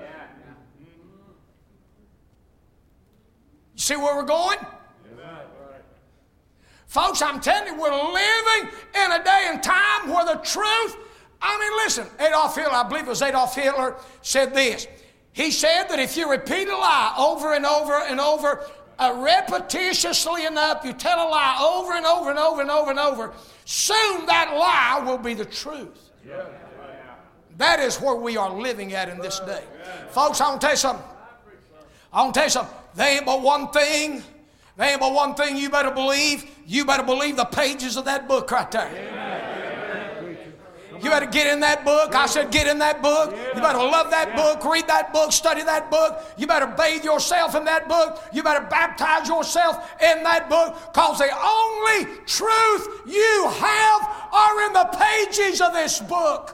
see where we're going? Folks, I'm telling you, we're living in a day and time where the truth, I mean, listen, Adolf Hitler, I believe it was Adolf Hitler, said this. He said that if you repeat a lie over and over and over, uh, repetitiously enough, you tell a lie over and over and over and over and over, soon that lie will be the truth. Yeah. That is where we are living at in this day. Folks, I want to tell you something. I want to tell you something. There ain't but one thing. There ain't but one thing you better believe. You better believe the pages of that book right there. You better get in that book. I said get in that book. You better love that book, read that book, study that book. You better bathe yourself in that book. You better baptize yourself in that book, because the only truth you have are in the pages of this book.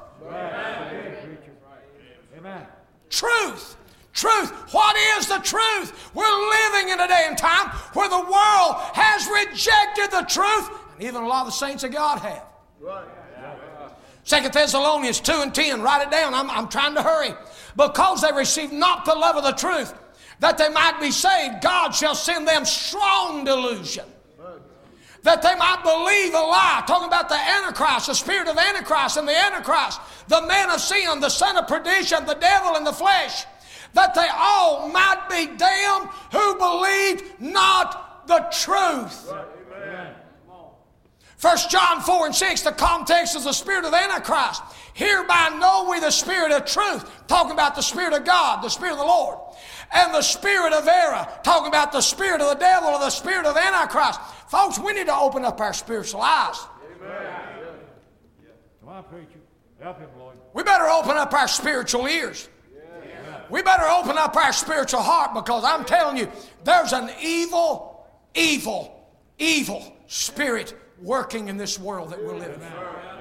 Amen. Truth. Truth. What is the truth? We're living in a day and time where the world has rejected the truth, and even a lot of the saints of God have. Right. Second Thessalonians two and ten, write it down. I'm, I'm trying to hurry. Because they received not the love of the truth, that they might be saved, God shall send them strong delusion, that they might believe a lie. Talking about the Antichrist, the spirit of Antichrist and the Antichrist, the man of sin, the son of perdition, the devil in the flesh, that they all might be damned who believed not the truth. Amen. First John four and six, the context is the spirit of Antichrist. Hereby know we the spirit of truth, talking about the spirit of God, the spirit of the Lord. And the spirit of error, talking about the spirit of the devil or the spirit of Antichrist. Folks, we need to open up our spiritual eyes. Amen. Come on, preacher. Help him, Lord. We better open up our spiritual ears. We better open up our spiritual heart, because I'm telling you, there's an evil, evil, evil spirit working in this world that we're living in.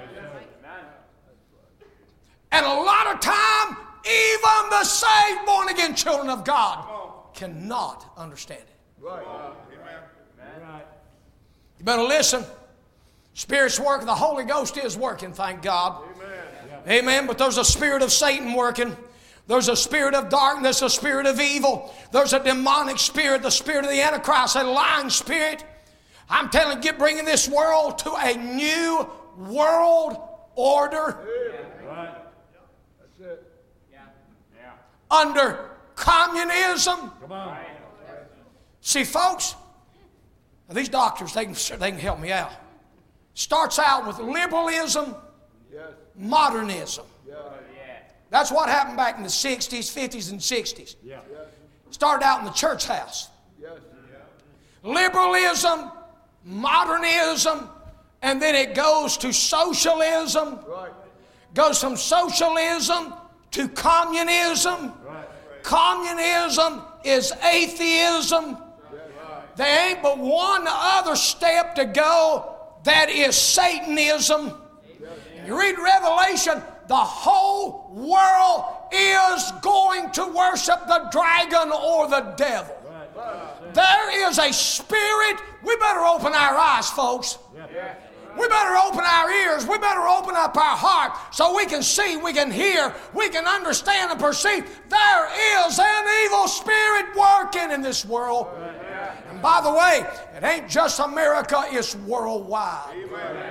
And a lot of time, even the saved, born-again children of God cannot understand it. Right. Right. You better listen. Spirit's working. The Holy Ghost is working, thank God. Amen. Amen. But there's a spirit of Satan working. There's a spirit of darkness, a spirit of evil. There's a demonic spirit, the spirit of the Antichrist, a lying spirit. I'm telling you, bringing this world to a new world order. Right. That's it. Yeah. Yeah. Under communism. Come on. See, folks, these doctors, they can, they can help me out. Starts out with liberalism, Yes. modernism. Yeah. That's what happened back in the sixties, fifties, and sixties. Yeah. Started out in the church house. Yes. Liberalism, modernism, and then it goes to socialism. Right. Goes from socialism to communism. Right. Communism is atheism. There ain't but one other step to go. That is Satanism. You read Revelation, the whole world is going to worship the dragon or the devil. There is a spirit. We better open our eyes, folks. We better open our ears. We better open up our heart so we can see, we can hear, we can understand and perceive. There is an evil spirit working in this world. And by the way, it ain't just America, it's worldwide. Amen.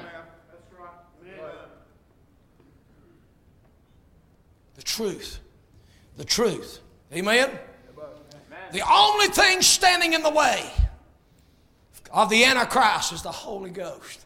The truth. The truth. Amen? The only thing standing in the way of the Antichrist is the Holy Ghost.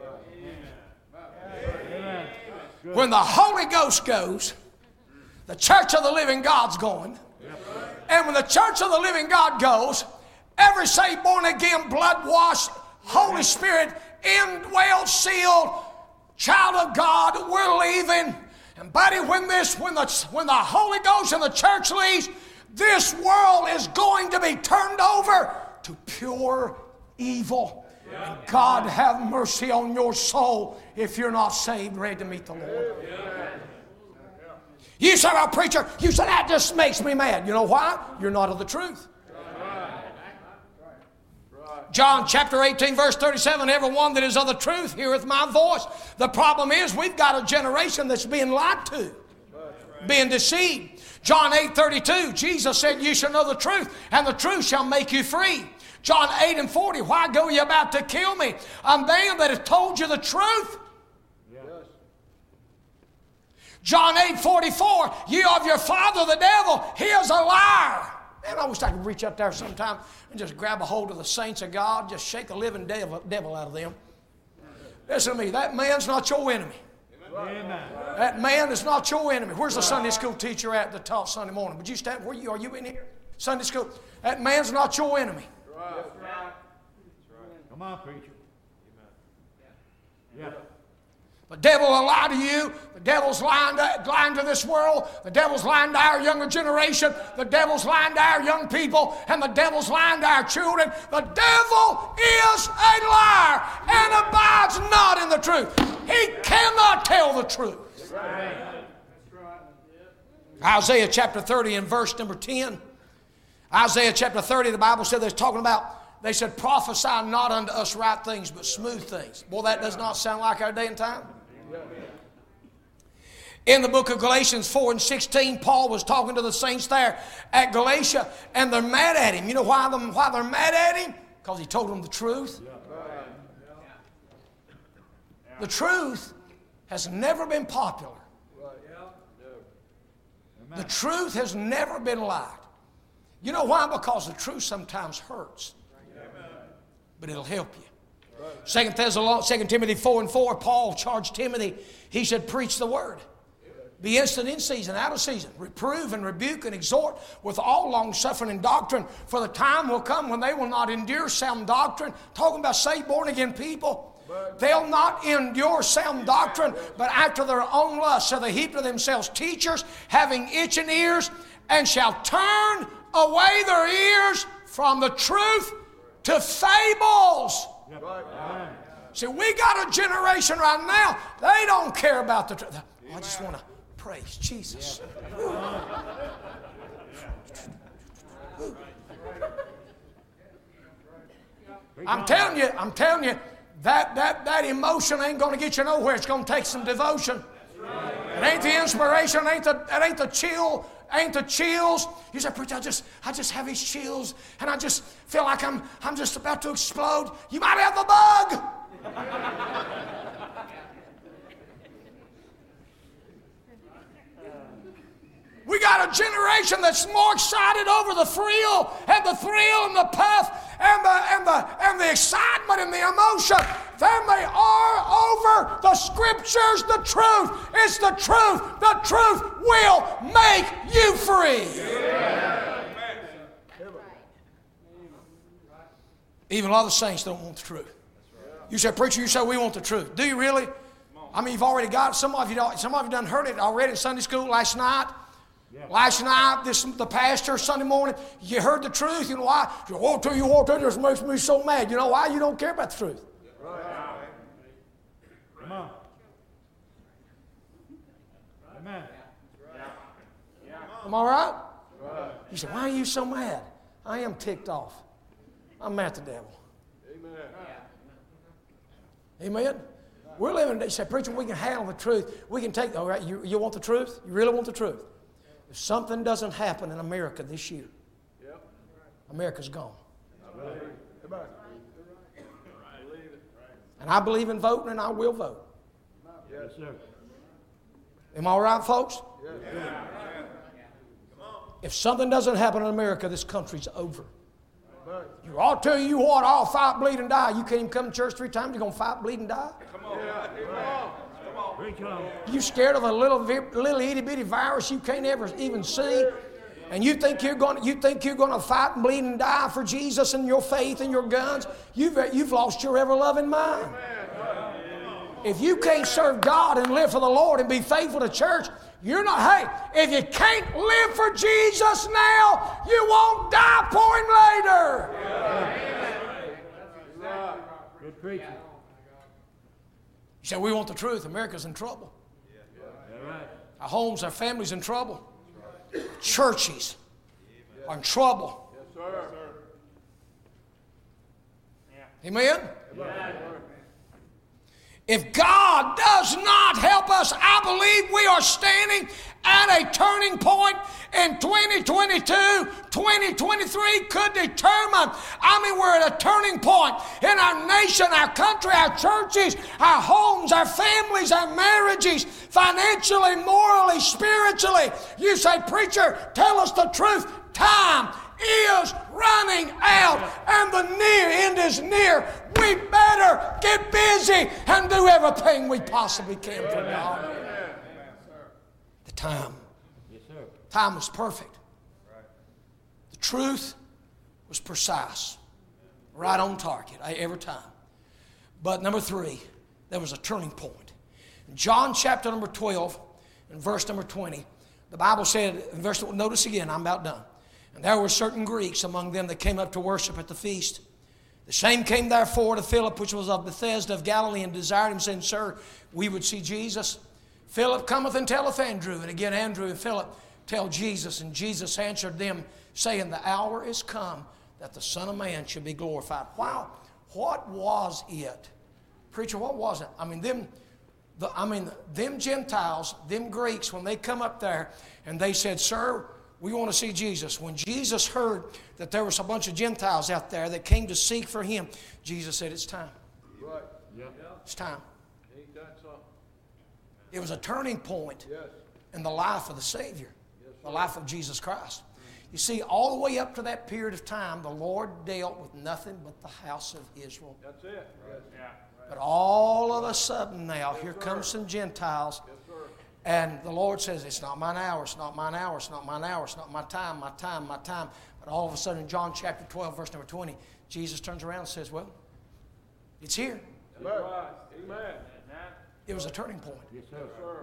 When the Holy Ghost goes, the church of the living God's going. And when the church of the living God goes, every saved, born again, blood washed, Holy Spirit, indwelled, sealed, child of God, we're leaving. And buddy, when this, when the when the Holy Ghost and the church leaves, this world is going to be turned over to pure evil. And God have mercy on your soul if you're not saved, ready to meet the Lord. You said, "Oh, preacher," you said, "that just makes me mad." You know why? You're not of the truth. John chapter eighteen, verse thirty-seven, "Everyone that is of the truth heareth my voice." The problem is we've got a generation that's being lied to, being deceived. John eight, thirty-two, Jesus said, "You shall know the truth, and the truth shall make you free." John eight and forty, "Why go ye about to kill me? A man that has told you the truth." Yes. John eight, forty-four, "Ye of your father the devil, he is a liar." Man, I wish I could reach out there sometime and just grab a hold of the saints of God, just shake the living devil, devil out of them. Listen to me, that man's not your enemy. Amen. That man is not your enemy. Where's the Sunday school teacher at that taught Sunday morning? Would you stand? Where you are you in here? Sunday school. That man's not your enemy. Come on, preacher. Yeah. The devil will lie to you. The devil's lying to, lying to this world. The devil's lying to our younger generation. The devil's lying to our young people. And the devil's lying to our children. The devil is a liar and abides not in the truth. He cannot tell the truth. Isaiah chapter thirty and verse number ten. Isaiah chapter thirty, the Bible said they're talking about, they said, "Prophesy not unto us right things, but smooth things." Boy, that does not sound like our day and time. In the book of Galatians four and sixteen, Paul was talking to the saints there at Galatia, and they're mad at him. You know why, them, why they're mad at him? Because he told them the truth. The truth has never been popular. The truth has never been liked. You know why? Because the truth sometimes hurts. But it'll help you. Second Thessalonians, Second Timothy four and four, Paul charged Timothy. He said, "Preach the word. Be instant in season, out of season. Reprove and rebuke and exhort with all long suffering and doctrine. For the time will come when they will not endure sound doctrine." Talking about saved, born again people. They'll not endure sound doctrine, but after their own lust shall they heap to themselves teachers, having itching ears, and shall turn away their ears from the truth to fables. Right. See, we got a generation right now, they don't care about the truth. I just want to praise Jesus. I'm telling you, I'm telling you, that, that, that emotion ain't going to get you nowhere. It's going to take some devotion. It ain't the inspiration, it ain't the, it ain't the chill, ain't the chills. You say, preacher, I just, I just have these chills, and I just feel like I'm, I'm just about to explode. You might have the bug. We got a generation that's more excited over the thrill and the thrill and the puff and the and the and the excitement and the emotion than they are over the Scriptures, the truth. It's the truth. The truth will make you free. Yeah. Even a lot of the saints don't want the truth. You say, preacher, you say we want the truth. Do you really? I mean, you've already got it. Some of you, don't, some of you done heard it already in Sunday school last night. Yeah. Last night, this the pastor Sunday morning, you heard the truth. You know why? You won't tell you what that just makes me so mad. You know why? You don't care about the truth. Right. Come on. Amen. Am I right? Right? You say, why are you so mad? I am ticked off. I'm mad at the devil. Amen. Amen. We're living. They say, preacher, we can handle the truth. We can take. All right, you, you want the truth? You really want the truth? If something doesn't happen in America this year, yep. America's gone. I and I believe in voting, and I will vote. Yes, sir. Am I all right, folks? Yes. Yeah. If something doesn't happen in America, this country's over. You, I'll tell you what, I'll fight, bleed, and die. You can't even come to church three times, you're going to fight, bleed, and die? Come on. Yeah. Come on. You scared of a little little itty bitty virus you can't ever even see, and you think you're going you think you're going to fight and bleed and die for Jesus and your faith and your guns? You've you've lost your ever loving mind. If you can't serve God and live for the Lord and be faithful to church, you're not. Hey, if you can't live for Jesus now, you won't die for Him later. Good preaching. You say, we want the truth. America's in trouble. Yeah. Right. Our homes, our families in trouble. Churches are in trouble. Yes, sir. Amen? Yeah. If God does not help us, I believe we are standing at a turning point in twenty twenty-two. twenty twenty-three could determine, I mean, we're at a turning point in our nation, our country, our churches, our homes, our families, our marriages, financially, morally, spiritually. You say, preacher, tell us the truth. Time is running out and the near end is near. We better get busy and do everything we possibly can for God. The time. Yes, sir. Time was perfect. The truth was precise. Right on target every time. But number three, there was a turning point. In John chapter number twelve and verse number twenty, the Bible said, in verse, notice again, I'm about done. And there were certain Greeks among them that came up to worship at the feast. The same came therefore to Philip, which was of Bethesda of Galilee, and desired him, saying, Sir, we would see Jesus. Philip cometh and telleth Andrew. And again Andrew and Philip tell Jesus. And Jesus answered them, saying, The hour is come that the Son of Man should be glorified. Wow, what was it? Preacher, what was it? I mean, them, the, I mean, them Gentiles, them Greeks, when they come up there and they said, Sir, we want to see Jesus. When Jesus heard that there was a bunch of Gentiles out there that came to seek for Him, Jesus said, it's time. Right. Yeah. It's time. Ain't that something? It was a turning point Yes. in the life of the Savior, Yes, the life of Jesus Christ. You see, all the way up to that period of time, the Lord dealt with nothing but the house of Israel. That's it. Yes. Yeah. But all of a sudden now, here comes some Gentiles. Yes, sir. And the Lord says, it's not mine hour, it's not mine hour, it's not mine hour, it's not my time, my time, my time. But all of a sudden in John chapter twelve, verse number twenty, Jesus turns around and says, well, it's here. That's right. Amen. It was a turning point. Yes, sir. Yes, sir.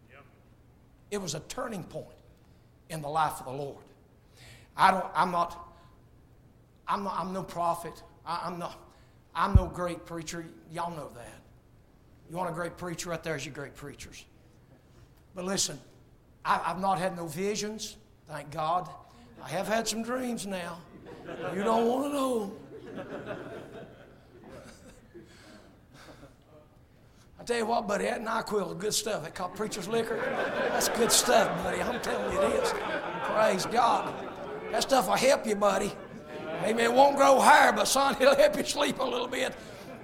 It was a turning point in the life of the Lord. I don't, I'm not, I'm not, I'm no prophet. I, I'm not, I'm no great preacher. Y'all know that. You want a great preacher? Right there's your great preachers. But listen, I, I've not had no visions, thank God. I have had some dreams now. You don't want to know. I tell you what, buddy, that NyQuil is good stuff. They call it preacher's liquor. That's good stuff, buddy. I'm telling you it is. Praise God. That stuff will help you, buddy. Maybe it won't grow hair, but son, it'll help you sleep a little bit.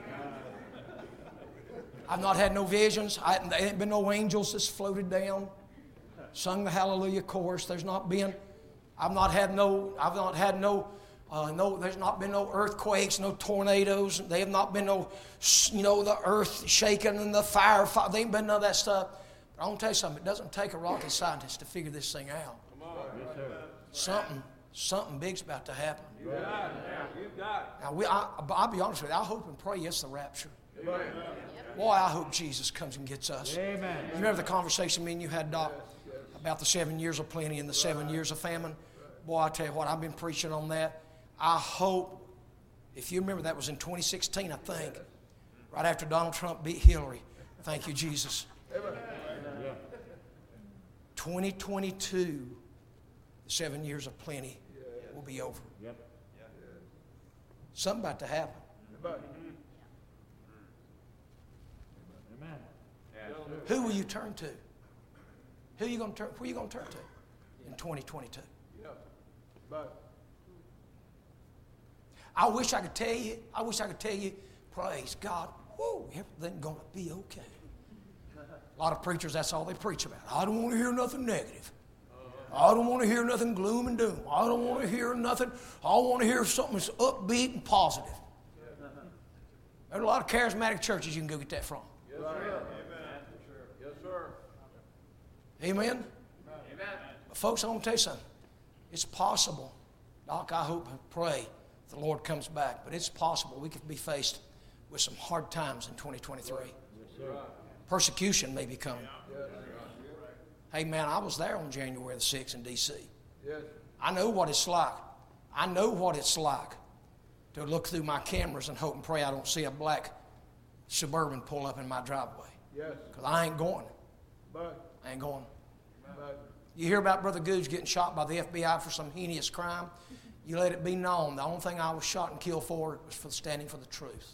I've not had no visions. I, there ain't been no angels that's floated down, sung the hallelujah chorus. There's not been. I've not had no. I've not had no. Uh, no, there's not been no earthquakes, no tornadoes. They have not been no, you know, the earth shaking and the fire. fire. They ain't been none of that stuff. But I want to tell you something. It doesn't take a rocket scientist to figure this thing out. Yes, sir. Something, something big's about to happen. You got it. You got Now, we, I, I'll be honest with you. I hope and pray it's the rapture. it. Amen. Boy, I hope Jesus comes and gets us. Amen. You remember the conversation me and you had, Doc, about the seven years of plenty and the seven years of famine? Boy, I tell you what, I've been preaching on that. I hope, if you remember, that was in twenty sixteen, I think, right after Donald Trump beat Hillary. Thank you, Jesus. twenty twenty-two, the seven years of plenty will be over. Yep. Something about to happen. Amen. Who will you turn to? Who are you going to turn? Who are you going to turn to in twenty twenty-two? But I wish I could tell you. I wish I could tell you. Praise God. Woo, everything's going to be okay. A lot of preachers, that's all they preach about. I don't want to hear nothing negative. I don't want to hear nothing gloom and doom. I don't want to hear nothing. I want to hear something that's upbeat and positive. There's a lot of charismatic churches you can go get that from. yes, sir. Yes, sir. Amen? Amen. But folks, I want to tell you something. It's possible. Doc, I hope and pray the Lord comes back. But it's possible we could be faced with some hard times in twenty twenty-three. Persecution may be coming. Hey, man, I was there on January the sixth in D C Yes. I know what it's like. I know what it's like to look through my cameras and hope and pray I don't see a black Suburban pull up in my driveway. Yes. Because I ain't going. But I ain't going. but You hear about Brother Googe getting shot by the F B I for some heinous crime. You let it be known. The only thing I was shot and killed for was for standing for the truth.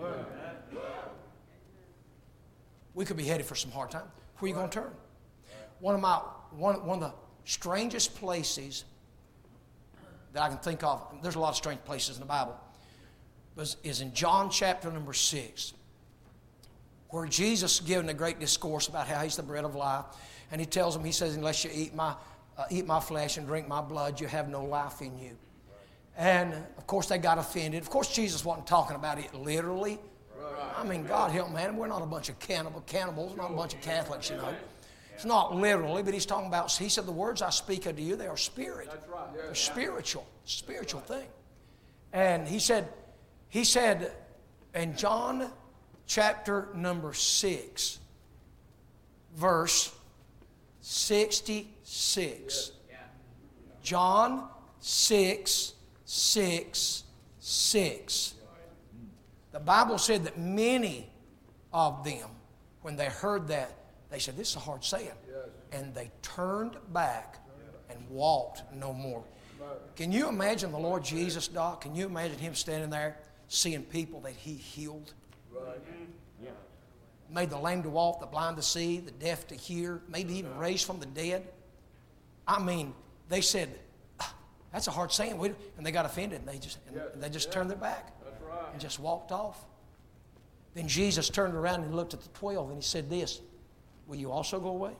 We could be headed for some hard times. Where are you going to turn? One of my one, one of the strangest places that I can think of, there's a lot of strange places in the Bible, but is in John chapter number six, where Jesus is giving a great discourse about how he's the bread of life. And he tells them, he says, unless you eat my, uh, eat my flesh and drink my blood, you have no life in you. And, of course, they got offended. Of course, Jesus wasn't talking about it literally. I mean, God help me, man. We're not a bunch of cannibal, cannibals, not a bunch of Catholics, you know. It's not literally, but he's talking about, he said, the words I speak unto you, they are spirit. that's right. They're spiritual, spiritual thing. And he said, he said in John chapter number six, verse sixty-six. John six, six, six. The Bible said that many of them, when they heard that, they said, this is a hard saying. And they turned back and walked no more. Can you imagine the Lord Jesus, Doc? Can you imagine him standing there seeing people that he healed? Made the lame to walk, the blind to see, the deaf to hear, maybe even raised from the dead. I mean, they said, ah, that's a hard saying. And they got offended, and they just, and they just turned their back and just walked off. Then Jesus turned around and looked at the twelve, and he said this, will you also go away?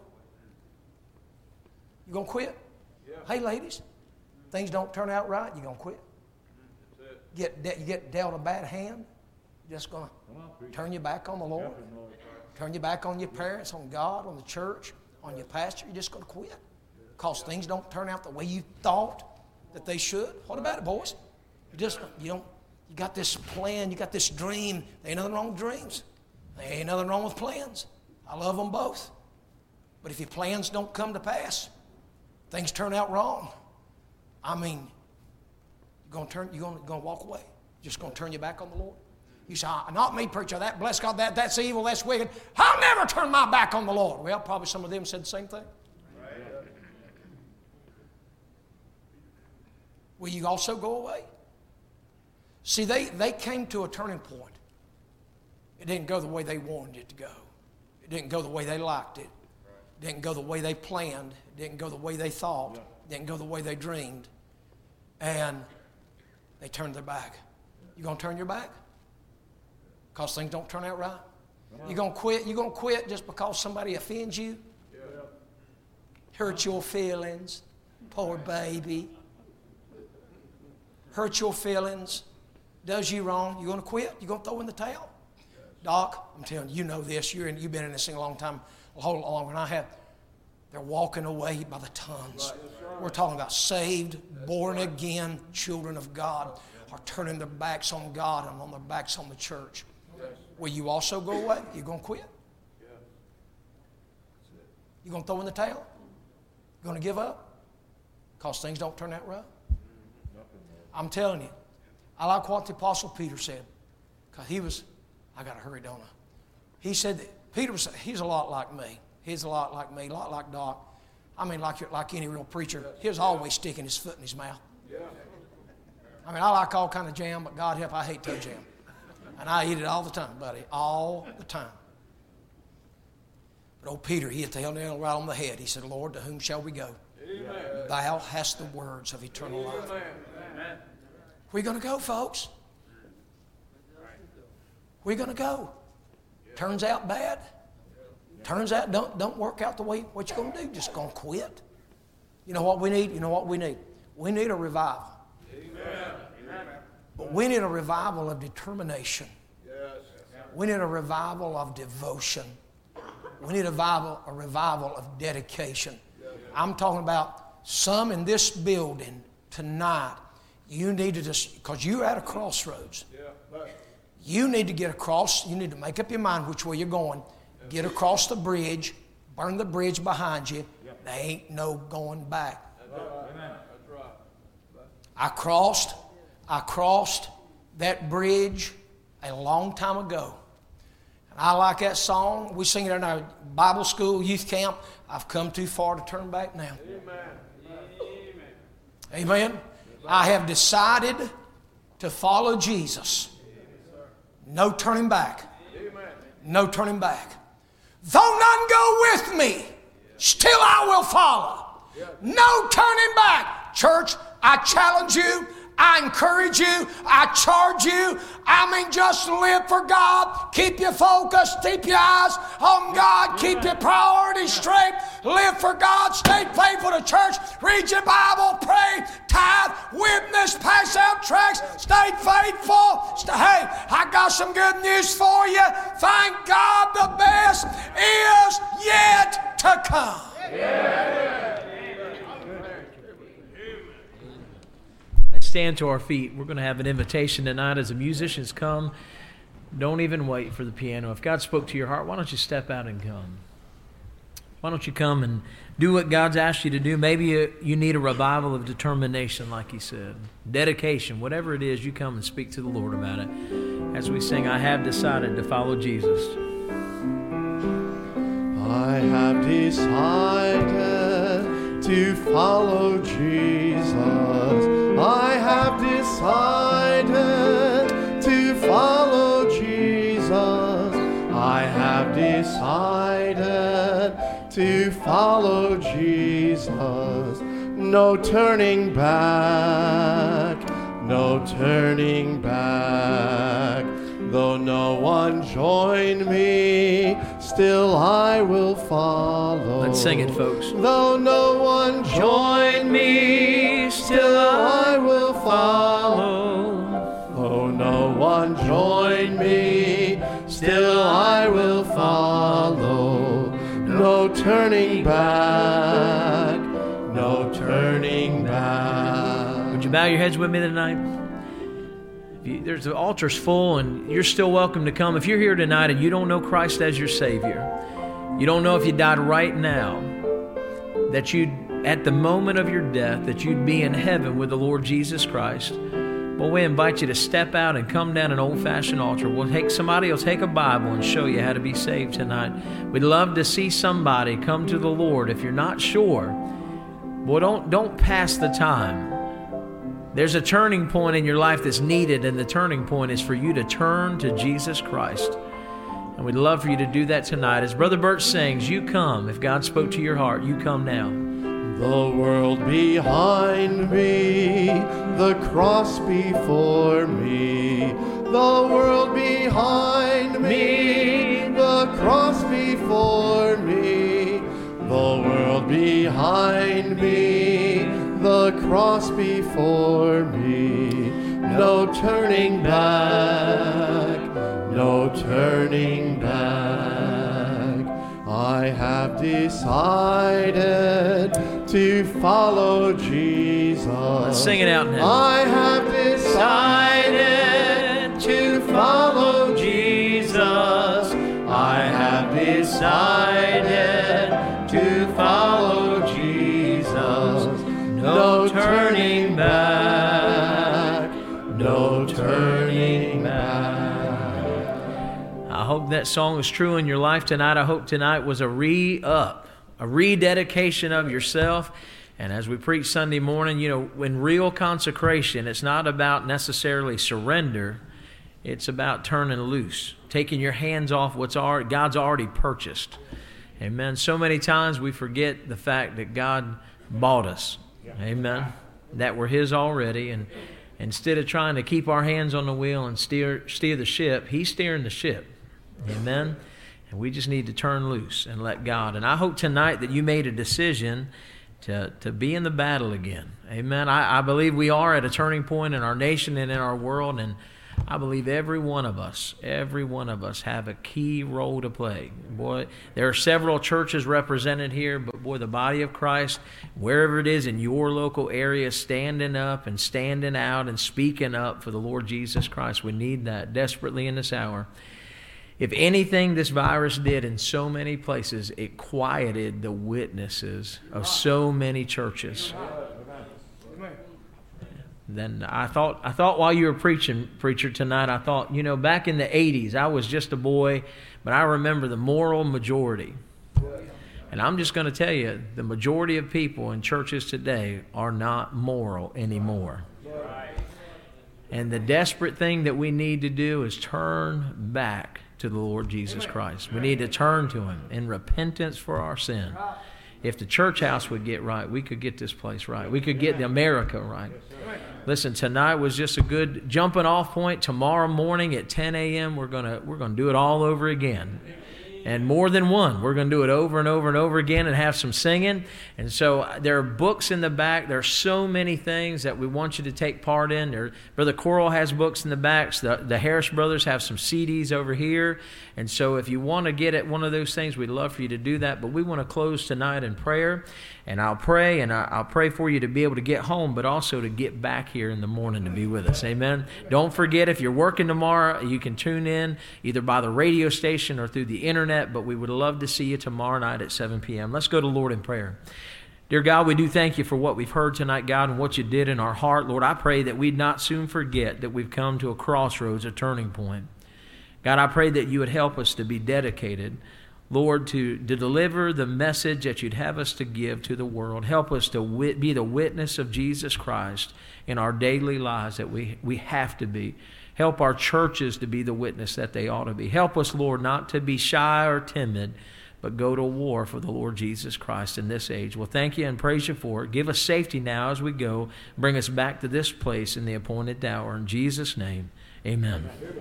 You going to quit? Yeah. Hey, ladies, things don't turn out right, you going to quit? That's it. Get de- you get dealt a bad hand, you're just going to turn your back on the Lord? Turn your back on your parents, on God, on the church, on your pastor? You're just going to quit because things don't turn out the way you thought that they should? What about it, boys? You just, you don't, you got this plan, you got this dream. There ain't nothing wrong with dreams. There ain't nothing wrong with plans. I love them both. But if your plans don't come to pass, things turn out wrong. I mean, you're going to turn, you're going to, going to walk away. You're just going to turn your back on the Lord. You say, not me, preacher. That bless God, that that's evil, that's wicked. I'll never turn my back on the Lord. Well, probably some of them said the same thing. Right. Will you also go away? See, they, they came to a turning point. It didn't go the way they wanted it to go. It didn't go the way they liked it. It didn't go the way they planned. It didn't go the way they thought. It didn't go the way they dreamed. And they turned their back. You going to turn your back? Because things don't turn out right? You going to quit? You going to quit just because somebody offends you? Hurt your feelings? Poor baby. Hurt your feelings? Does you wrong? You going to quit? You going to throw in the towel? Doc, I'm telling you, you know this. You're in, you've been in this thing a long time, a whole lot longer than I have. They're walking away by the tons. We're talking about saved, born again children of God are turning their backs on God and on their backs on the church. Will you also go away? You going to quit? You going to throw in the towel? You going to give up? Because things don't turn out right? I'm telling you. I like what the Apostle Peter said. Because he was, I got to hurry, don't I? He said that Peter was, he's a lot like me. He's a lot like me, a lot like Doc. I mean, like, like any real preacher, he was always sticking his foot in his mouth. I mean, I like all kind of jam, but God help, I hate toe jam. And I eat it all the time, buddy, all the time. But old Peter, he hit the nail right on the head. He said, Lord, to whom shall we go? Amen. Thou hast the words of eternal life. Amen. Where are we going to go, folks? Where are we going to go? Turns out bad. Turns out don't, don't work out the way what you're going to do. Just going to quit. You know what we need? You know what we need? We need a revival. Amen. But we need a revival of determination. Yes. We need a revival of devotion. We need a revival, a revival of dedication. I'm talking about some in this building tonight. You need to just, because you're at a crossroads. You need to get across. You need to make up your mind which way you're going. Get across the bridge. Burn the bridge behind you. There ain't no going back. I crossed, I crossed that bridge a long time ago. And I like that song. We sing it in our Bible school, youth camp. I've come too far to turn back now. Amen. Amen. I have decided to follow Jesus. No turning back. No turning back. Though none go with me, still I will follow. No turning back. Church, I challenge you. I encourage you. I charge you. I mean, just live for God. Keep your focus. Keep your eyes on God. Keep your priorities straight. Live for God. Stay faithful to church. Read your Bible. Pray. Tithe. Witness. Pass out tracts. Stay faithful. Stay, hey, I got some good news for you. Thank God the best is yet to come. Yeah. Stand to our feet. We're going to have an invitation tonight as the musicians come. Don't even wait for the piano. If God spoke to your heart, why don't you step out and come? Why don't you come and do what God's asked you to do? Maybe you, you need a revival of determination, like he said. Dedication, whatever it is, you come and speak to the Lord about it. As we sing, I have decided to follow Jesus. I have decided to follow Jesus. I have decided to follow Jesus. I have decided to follow Jesus. No turning back, no turning back. Though no one join me, still I will follow. Let's sing it, folks. Though no one join me, still I will follow. Though no one join me, still I will follow. No turning back, no turning back. Would you bow your heads with me tonight? You, there's the altar's full, and you're still welcome to come. If you're here tonight and you don't know Christ as your Savior, you don't know if you died right now, that you'd, at the moment of your death, that you'd be in heaven with the Lord Jesus Christ. Well, we invite you to step out and come down an old-fashioned altar. We'll take somebody will take a Bible and show you how to be saved tonight. We'd love to see somebody come to the Lord. If you're not sure, well, don't don't pass the time. There's a turning point in your life that's needed, and the turning point is for you to turn to Jesus Christ. And we'd love for you to do that tonight. As Brother Bert sings, you come. If God spoke to your heart, you come now. The world behind me, the cross before me. The world behind me, the cross before me. The world behind me, the cross before me. No turning back, no turning back. I have decided to follow Jesus. Let's sing it out now. I have decided to follow Jesus. I have decided to follow Jesus. No turning back, no turning back. I hope that song was true in your life tonight. I hope tonight was a re-up, a rededication of yourself. And as we preach Sunday morning, you know, in real consecration, it's not about necessarily surrender. It's about turning loose, taking your hands off what's already, God's already purchased. Amen. So many times we forget the fact that God bought us. Amen. That we're His already. And instead of trying to keep our hands on the wheel and steer steer the ship, He's steering the ship. Amen. And we just need to turn loose and let God. And I hope tonight that you made a decision to, to be in the battle again. Amen. I, I believe we are at a turning point in our nation and in our world. And I believe every one of us, every one of us have a key role to play. Boy, there are several churches represented here, but boy, the body of Christ, wherever it is in your local area, standing up and standing out and speaking up for the Lord Jesus Christ. We need that desperately in this hour. If anything this virus did in so many places, it quieted the witnesses of so many churches. Then I thought, I thought while you were preaching, preacher, tonight, I thought, you know, back in the eighties, I was just a boy, but I remember the moral majority. And I'm just going to tell you, the majority of people in churches today are not moral anymore. And the desperate thing that we need to do is turn back to the Lord Jesus Christ. We need to turn to Him in repentance for our sin. If the church house would get right, we could get this place right. We could get the America right. Listen, tonight was just a good jumping off point. Tomorrow morning at ten a.m., we're gonna we're gonna do it all over again. And more than one. We're going to do it over and over and over again and have some singing. And so there are books in the back. There are so many things that we want you to take part in. There, Brother Coral has books in the back. The, the Harris brothers have some C Ds over here. And so if you want to get at one of those things, we'd love for you to do that. But we want to close tonight in prayer. And I'll pray, and I'll pray for you to be able to get home, but also to get back here in the morning to be with us. Amen. Don't forget, if you're working tomorrow, you can tune in either by the radio station or through the internet, but we would love to see you tomorrow night at seven p.m. Let's go to Lord in prayer. Dear God, we do thank you for what we've heard tonight, God, and what you did in our heart. Lord, I pray that we'd not soon forget that we've come to a crossroads, a turning point. God, I pray that you would help us to be dedicated, Lord, to, to deliver the message that you'd have us to give to the world. Help us to wit, be the witness of Jesus Christ in our daily lives that we, we have to be. Help our churches to be the witness that they ought to be. Help us, Lord, not to be shy or timid, but go to war for the Lord Jesus Christ in this age. Well, thank you and praise you for it. Give us safety now as we go. Bring us back to this place in the appointed hour. In Jesus' name, amen.